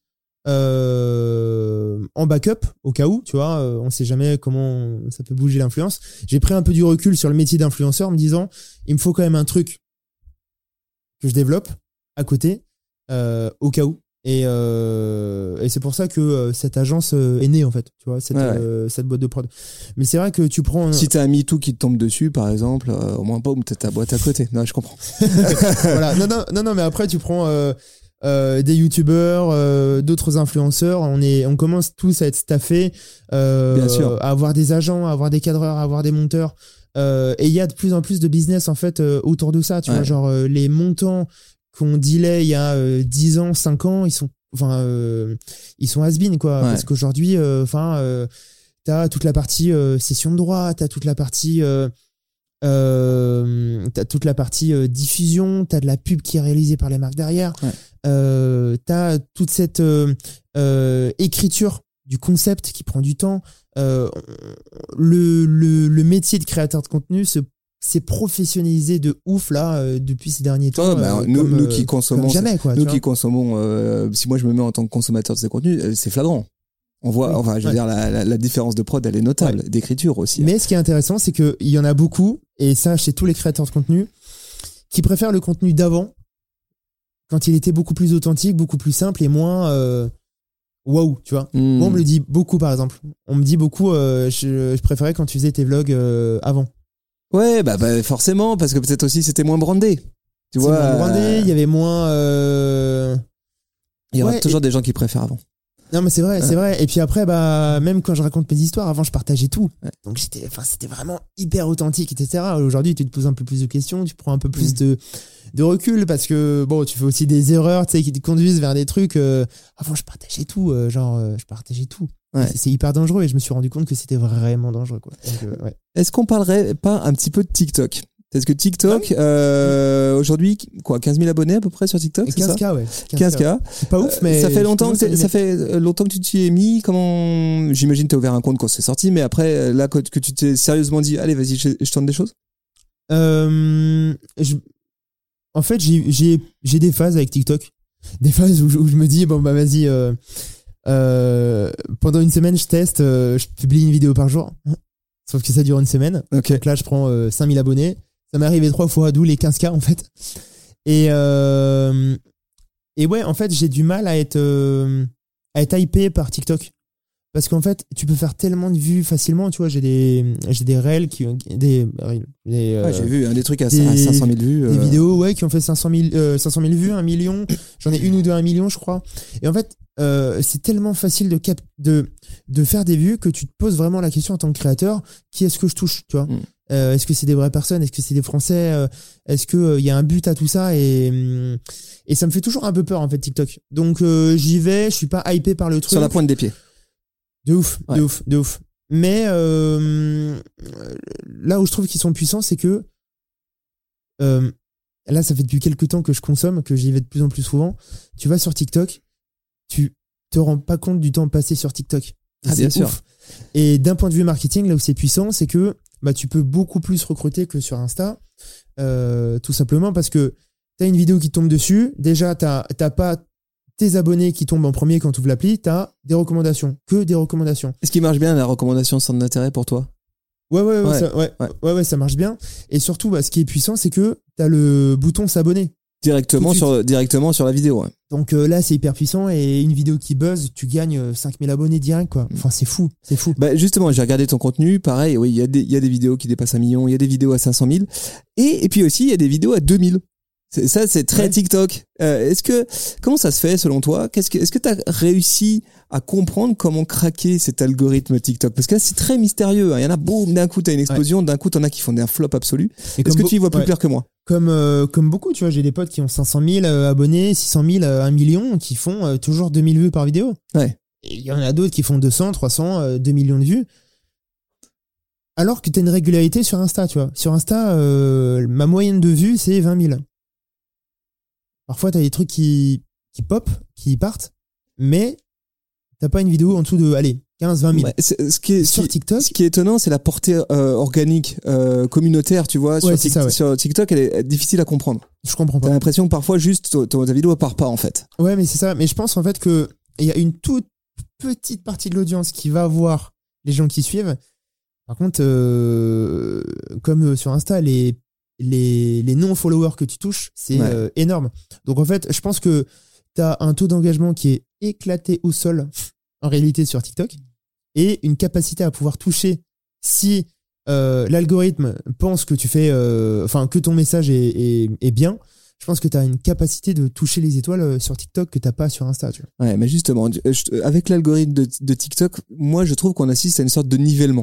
en backup au cas où, tu vois, on sait jamais comment ça peut bouger l'influence. J'ai pris un peu du recul sur le métier d'influenceur en me disant il me faut quand même un truc que je développe à côté au cas où, et c'est pour ça que cette agence est née en fait, tu vois, cette boîte de prod. Mais c'est vrai que tu prends si t'as un MeToo qui te tombe dessus par exemple, au moins pas, ou peut-être ta boîte à côté. Non, je comprends. Voilà, non, mais après tu prends des youtubeurs, d'autres influenceurs, on commence tous à être staffés, Bien sûr. à avoir des agents, à avoir des cadreurs, à avoir des monteurs, et il y a de plus en plus de business en fait autour de ça, tu vois, genre les montants qu'on dealait il y a 10 ans, 5 ans, ils sont has-been quoi, parce qu'aujourd'hui t'as toute la partie cession de droit, t'as toute la partie diffusion, t'as de la pub qui est réalisée par les marques derrière, t'as toute cette écriture du concept qui prend du temps, le métier de créateur de contenu s'est professionnalisé de ouf là depuis ces derniers temps. Nous qui consommons jamais, quoi, qui consommons, si moi je me mets en tant que consommateur de ces contenus, c'est flagrant. On voit, je veux dire, la différence de prod, elle est notable, d'écriture aussi. Mais ce qui est intéressant, c'est qu'il y en a beaucoup, et ça chez tous les créateurs de contenu, qui préfèrent le contenu d'avant, quand il était beaucoup plus authentique, beaucoup plus simple et moins waouh, tu vois. Moi, on me le dit beaucoup, par exemple. On me dit beaucoup, je préférais quand tu faisais tes vlogs avant. Ouais, bah forcément, parce que peut-être aussi c'était moins brandé. Tu vois, moins brandé, il y avait moins. Il y aura toujours des gens qui préfèrent avant. Non, mais c'est vrai, c'est vrai. Et puis après, même quand je raconte mes histoires, avant je partageais tout. Donc c'était vraiment hyper authentique, etc. Aujourd'hui, tu te poses un peu plus de questions, tu prends un peu plus de recul, parce que bon, tu fais aussi des erreurs, tu sais, qui te conduisent vers des trucs. Avant, je partageais tout, je partageais tout. Ouais. C'est hyper dangereux, et je me suis rendu compte que c'était vraiment dangereux, quoi. Donc, Est-ce qu'on parlerait pas un petit peu de TikTok? Parce que TikTok, aujourd'hui, 15 000 abonnés à peu près sur TikTok, c'est 15K, ça? ouais. 15K. C'est pas ouf, mais. Ça fait longtemps que tu t'y es mis. Comment, j'imagine que t'as ouvert un compte quand c'est sorti, mais après, là, que tu t'es sérieusement dit, allez, vas-y, je tente des choses? En fait, j'ai des phases avec TikTok. Des phases où je me dis, vas-y, pendant une semaine, je teste, je publie une vidéo par jour. Sauf que ça dure une semaine. Okay. Donc là, je prends 5000 abonnés. Ça m'est arrivé 3 fois, d'où les 15K en fait. Et ouais, en fait, j'ai du mal à être hypé par TikTok. Parce qu'en fait, tu peux faire tellement de vues facilement. Tu vois, j'ai des reels j'ai vu des trucs à des- 500 000 vues. des vidéos qui ont fait 500 000 vues, 1 million. J'en ai une ou deux 1 million, je crois. Et en fait, c'est tellement facile de faire des vues que tu te poses vraiment la question en tant que créateur, qui est-ce que je touche, tu vois? Est-ce que c'est des vraies personnes? Est-ce que c'est des Français? Est-ce que y a un but à tout ça? Et ça me fait toujours un peu peur, en fait, TikTok. Donc, j'y vais, je suis pas hypé par le truc. Sur la pointe des pieds. De ouf, Ouais. de ouf. Mais là où je trouve qu'ils sont puissants, c'est que là, ça fait depuis quelques temps que je consomme, que j'y vais de plus en plus souvent. Tu vas sur TikTok, tu te rends pas compte du temps passé sur TikTok. Ah, bien sûr. Et d'un point de vue marketing, là où c'est puissant, c'est que tu peux beaucoup plus recruter que sur Insta, tout simplement parce que t'as une vidéo qui tombe dessus. Déjà, t'as pas tes abonnés qui tombent en premier quand tu ouvres l'appli, t'as des recommandations, que des recommandations. Est-ce qu'il marche bien la recommandation centre d'intérêt pour toi? Ouais, ça marche bien. Et surtout, ce qui est puissant, c'est que t'as le bouton s'abonner. Directement sur la vidéo. Ouais. Donc là, c'est hyper puissant et une vidéo qui buzz, tu gagnes 5000 abonnés direct, quoi. Enfin, c'est fou. Bah justement, j'ai regardé ton contenu. Pareil, oui, il y a des vidéos qui dépassent 1 million, il y a des vidéos à 500 000. Et puis aussi, il y a des vidéos à 2000. C'est très TikTok. Comment ça se fait selon toi? Est-ce que tu as réussi à comprendre comment craquer cet algorithme TikTok? Parce que là, c'est très mystérieux. Il y en a, boum, d'un coup, t'as une explosion, d'un coup, t'en as qui font des flops absolus. Est-ce que tu y vois plus clair que moi? Comme beaucoup, tu vois, j'ai des potes qui ont 500 000 abonnés, 600 000, 1 million, qui font toujours 2000 vues par vidéo. Ouais. Et il y en a d'autres qui font 200, 300, 2 millions de vues. Alors que t'as une régularité sur Insta, tu vois. Sur Insta, ma moyenne de vues, c'est 20 000. Parfois, t'as des trucs qui pop, qui partent, mais t'as pas une vidéo en dessous de, 15, 20 000. Ouais, sur TikTok. Ce qui est étonnant, c'est la portée organique, communautaire, tu vois. Sur TikTok, elle est difficile à comprendre. Je comprends pas. T'as l'impression que parfois, juste, ta vidéo, elle part pas, en fait. Ouais, mais c'est ça. Mais je pense, en fait, que il y a une toute petite partie de l'audience qui va voir les gens qui suivent. Par contre, comme sur Insta, les non-followers que tu touches, c'est énorme. Donc en fait, je pense que tu as un taux d'engagement qui est éclaté au sol en réalité sur TikTok et une capacité à pouvoir toucher si l'algorithme pense que tu fais que ton message est bien. Je pense que tu as une capacité de toucher les étoiles sur TikTok que t'as pas sur Insta, tu vois. Ouais, mais justement, avec l'algorithme de TikTok, moi je trouve qu'on assiste à une sorte de nivellement.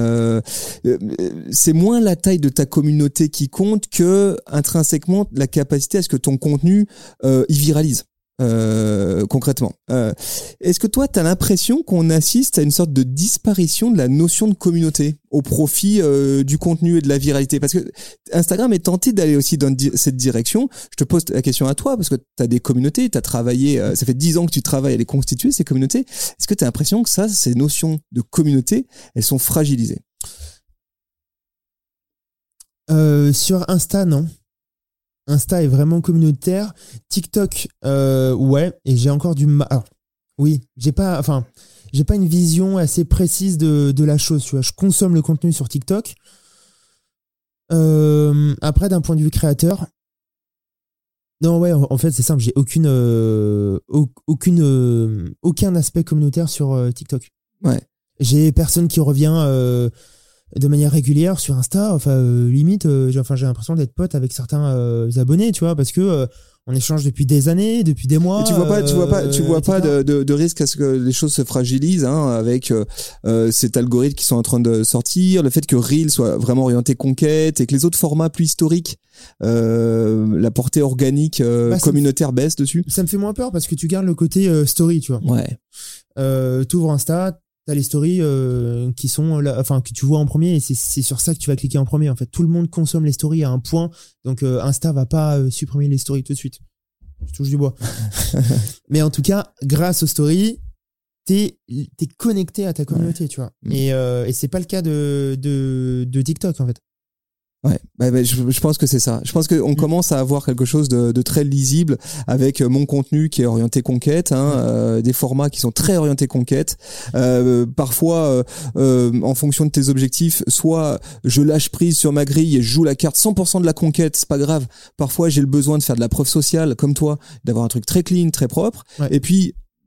C'est moins la taille de ta communauté qui compte que intrinsèquement la capacité à ce que ton contenu y viralise concrètement. Est-ce que toi t'as l'impression qu'on assiste à une sorte de disparition de la notion de communauté au profit du contenu et de la viralité? Parce que Instagram est tenté d'aller aussi dans cette direction. Je te pose la question à toi parce que t'as des communautés, t'as travaillé, ça fait 10 ans que tu travailles à les constituer, ces communautés. Est-ce que t'as l'impression que ces notions de communauté, elles sont fragilisées? Sur Insta, non. Insta est vraiment communautaire. TikTok, ouais, et j'ai encore du mal. Alors, oui, j'ai pas une vision assez précise de la chose, tu vois. Je consomme le contenu sur TikTok. Après, d'un point de vue créateur, non, ouais, en fait, c'est simple, j'ai aucun aspect communautaire sur TikTok. Ouais. J'ai personne qui revient de manière régulière sur Insta, limite j'ai l'impression d'être pote avec certains abonnés, tu vois, parce que on échange depuis des années, depuis des mois. Et tu vois pas de risque à ce que les choses se fragilisent avec cet algorithme qui sont en train de sortir, le fait que Reel soit vraiment orienté conquête et que les autres formats plus historiques, la portée organique communautaire baisse dessus. Ça me fait moins peur parce que tu gardes le côté story, tu vois. Ouais. T'ouvres Insta, t'as les stories qui sont là, que tu vois en premier et c'est sur ça que tu vas cliquer en premier. En fait, tout le monde consomme les stories à un point, donc Insta va pas supprimer les stories tout de suite. Je touche du bois. Mais en tout cas, grâce aux stories, t'es connecté à ta communauté, tu vois. Et c'est pas le cas de TikTok en fait. Ouais, je pense que c'est ça. Je pense qu'on commence à avoir quelque chose de très lisible avec mon contenu qui est orienté conquête, des formats qui sont très orientés conquête. Parfois, en fonction de tes objectifs, soit je lâche prise sur ma grille et je joue la carte 100% de la conquête, c'est pas grave. Parfois, j'ai le besoin de faire de la preuve sociale, comme toi, d'avoir un truc très clean, très propre. Ouais. Et puis,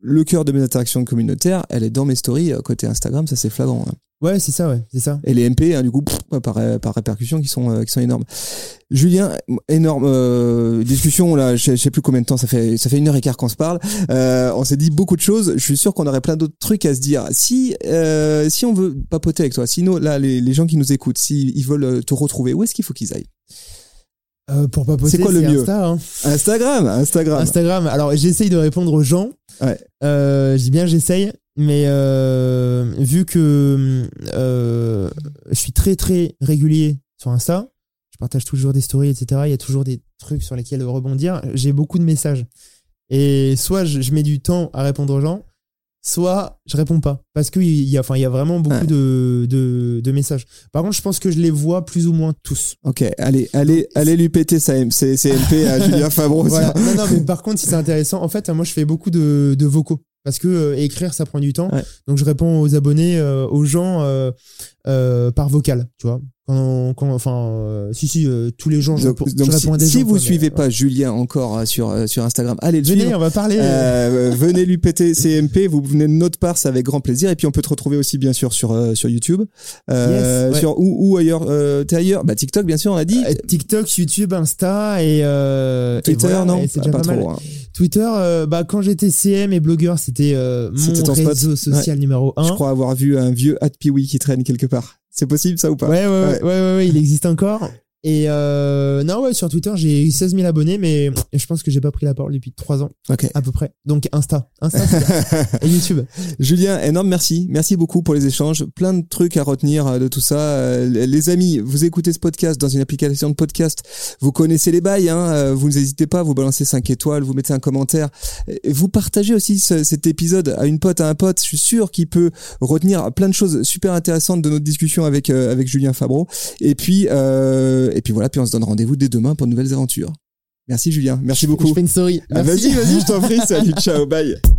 le cœur de mes interactions communautaires, elle est dans mes stories côté Instagram, ça c'est flagrant. Hein. Ouais, c'est ça, ouais, c'est ça. Et les MP, hein, du coup, par répercussion, qui sont énormes. Julien, énorme discussion là. Je sais plus combien de temps ça fait 1h15 qu'on se parle. On s'est dit beaucoup de choses. Je suis sûr qu'on aurait plein d'autres trucs à se dire. Si on veut papoter avec toi, sinon là les gens qui nous écoutent, s'ils veulent te retrouver, où est-ce qu'il faut qu'ils aillent? Pour papoter, c'est quoi le mieux? Insta, hein. Instagram. Alors j'essaye de répondre aux gens. Ouais. Je dis bien j'essaye, mais vu que je suis très très régulier sur Insta, je partage toujours des stories, etc. Il y a toujours des trucs sur lesquels rebondir. J'ai beaucoup de messages et soit je mets du temps à répondre aux gens, soit je réponds pas parce qu'il y a vraiment beaucoup de messages. Par contre, je pense que je les vois plus ou moins tous. Ok, allez lui péter ses MP à Julien Fabreau. Voilà. Non, mais par contre, si c'est intéressant, en fait, moi, je fais beaucoup de vocaux parce que écrire, ça prend du temps. Ouais. Donc, je réponds aux abonnés, aux gens par vocal, tu vois. Tous les gens, je réponds à des gens. Si vous suivez pas Julien encore sur Instagram, allez le suivre. On va parler. Venez lui péter ses MP, vous venez de notre part, c'est avec grand plaisir. Et puis on peut te retrouver aussi bien sûr sur YouTube, sur ou ailleurs. T'es ailleurs, bah TikTok bien sûr, on a dit. TikTok, YouTube, Insta et Twitter, voilà, non, c'est déjà pas mal. trop. Hein. Twitter, quand j'étais CM et blogueur, c'était mon réseau social numéro 1. Je crois avoir vu un vieux @piwi qui traîne quelque part. C'est possible ça ou pas? Ouais, il existe encore. Et sur Twitter, j'ai 16 000 abonnés, mais je pense que j'ai pas pris la parole depuis 3 ans. Ok. À peu près. Donc Insta c'est bien. Et YouTube. Julien, énorme merci. Merci beaucoup pour les échanges. Plein de trucs à retenir de tout ça. Les amis, vous écoutez ce podcast dans une application de podcast. Vous connaissez les bails, hein. Vous n'hésitez pas, vous balancez 5 étoiles, vous mettez un commentaire. Vous partagez aussi cet épisode à une pote, à un pote. Je suis sûr qu'il peut retenir plein de choses super intéressantes de notre discussion avec Julien Fabreau. Et puis voilà, puis on se donne rendez-vous dès demain pour de nouvelles aventures. Merci Julien, merci beaucoup. Je fais une story. Vas-y, je t'en prie, salut, ciao, bye.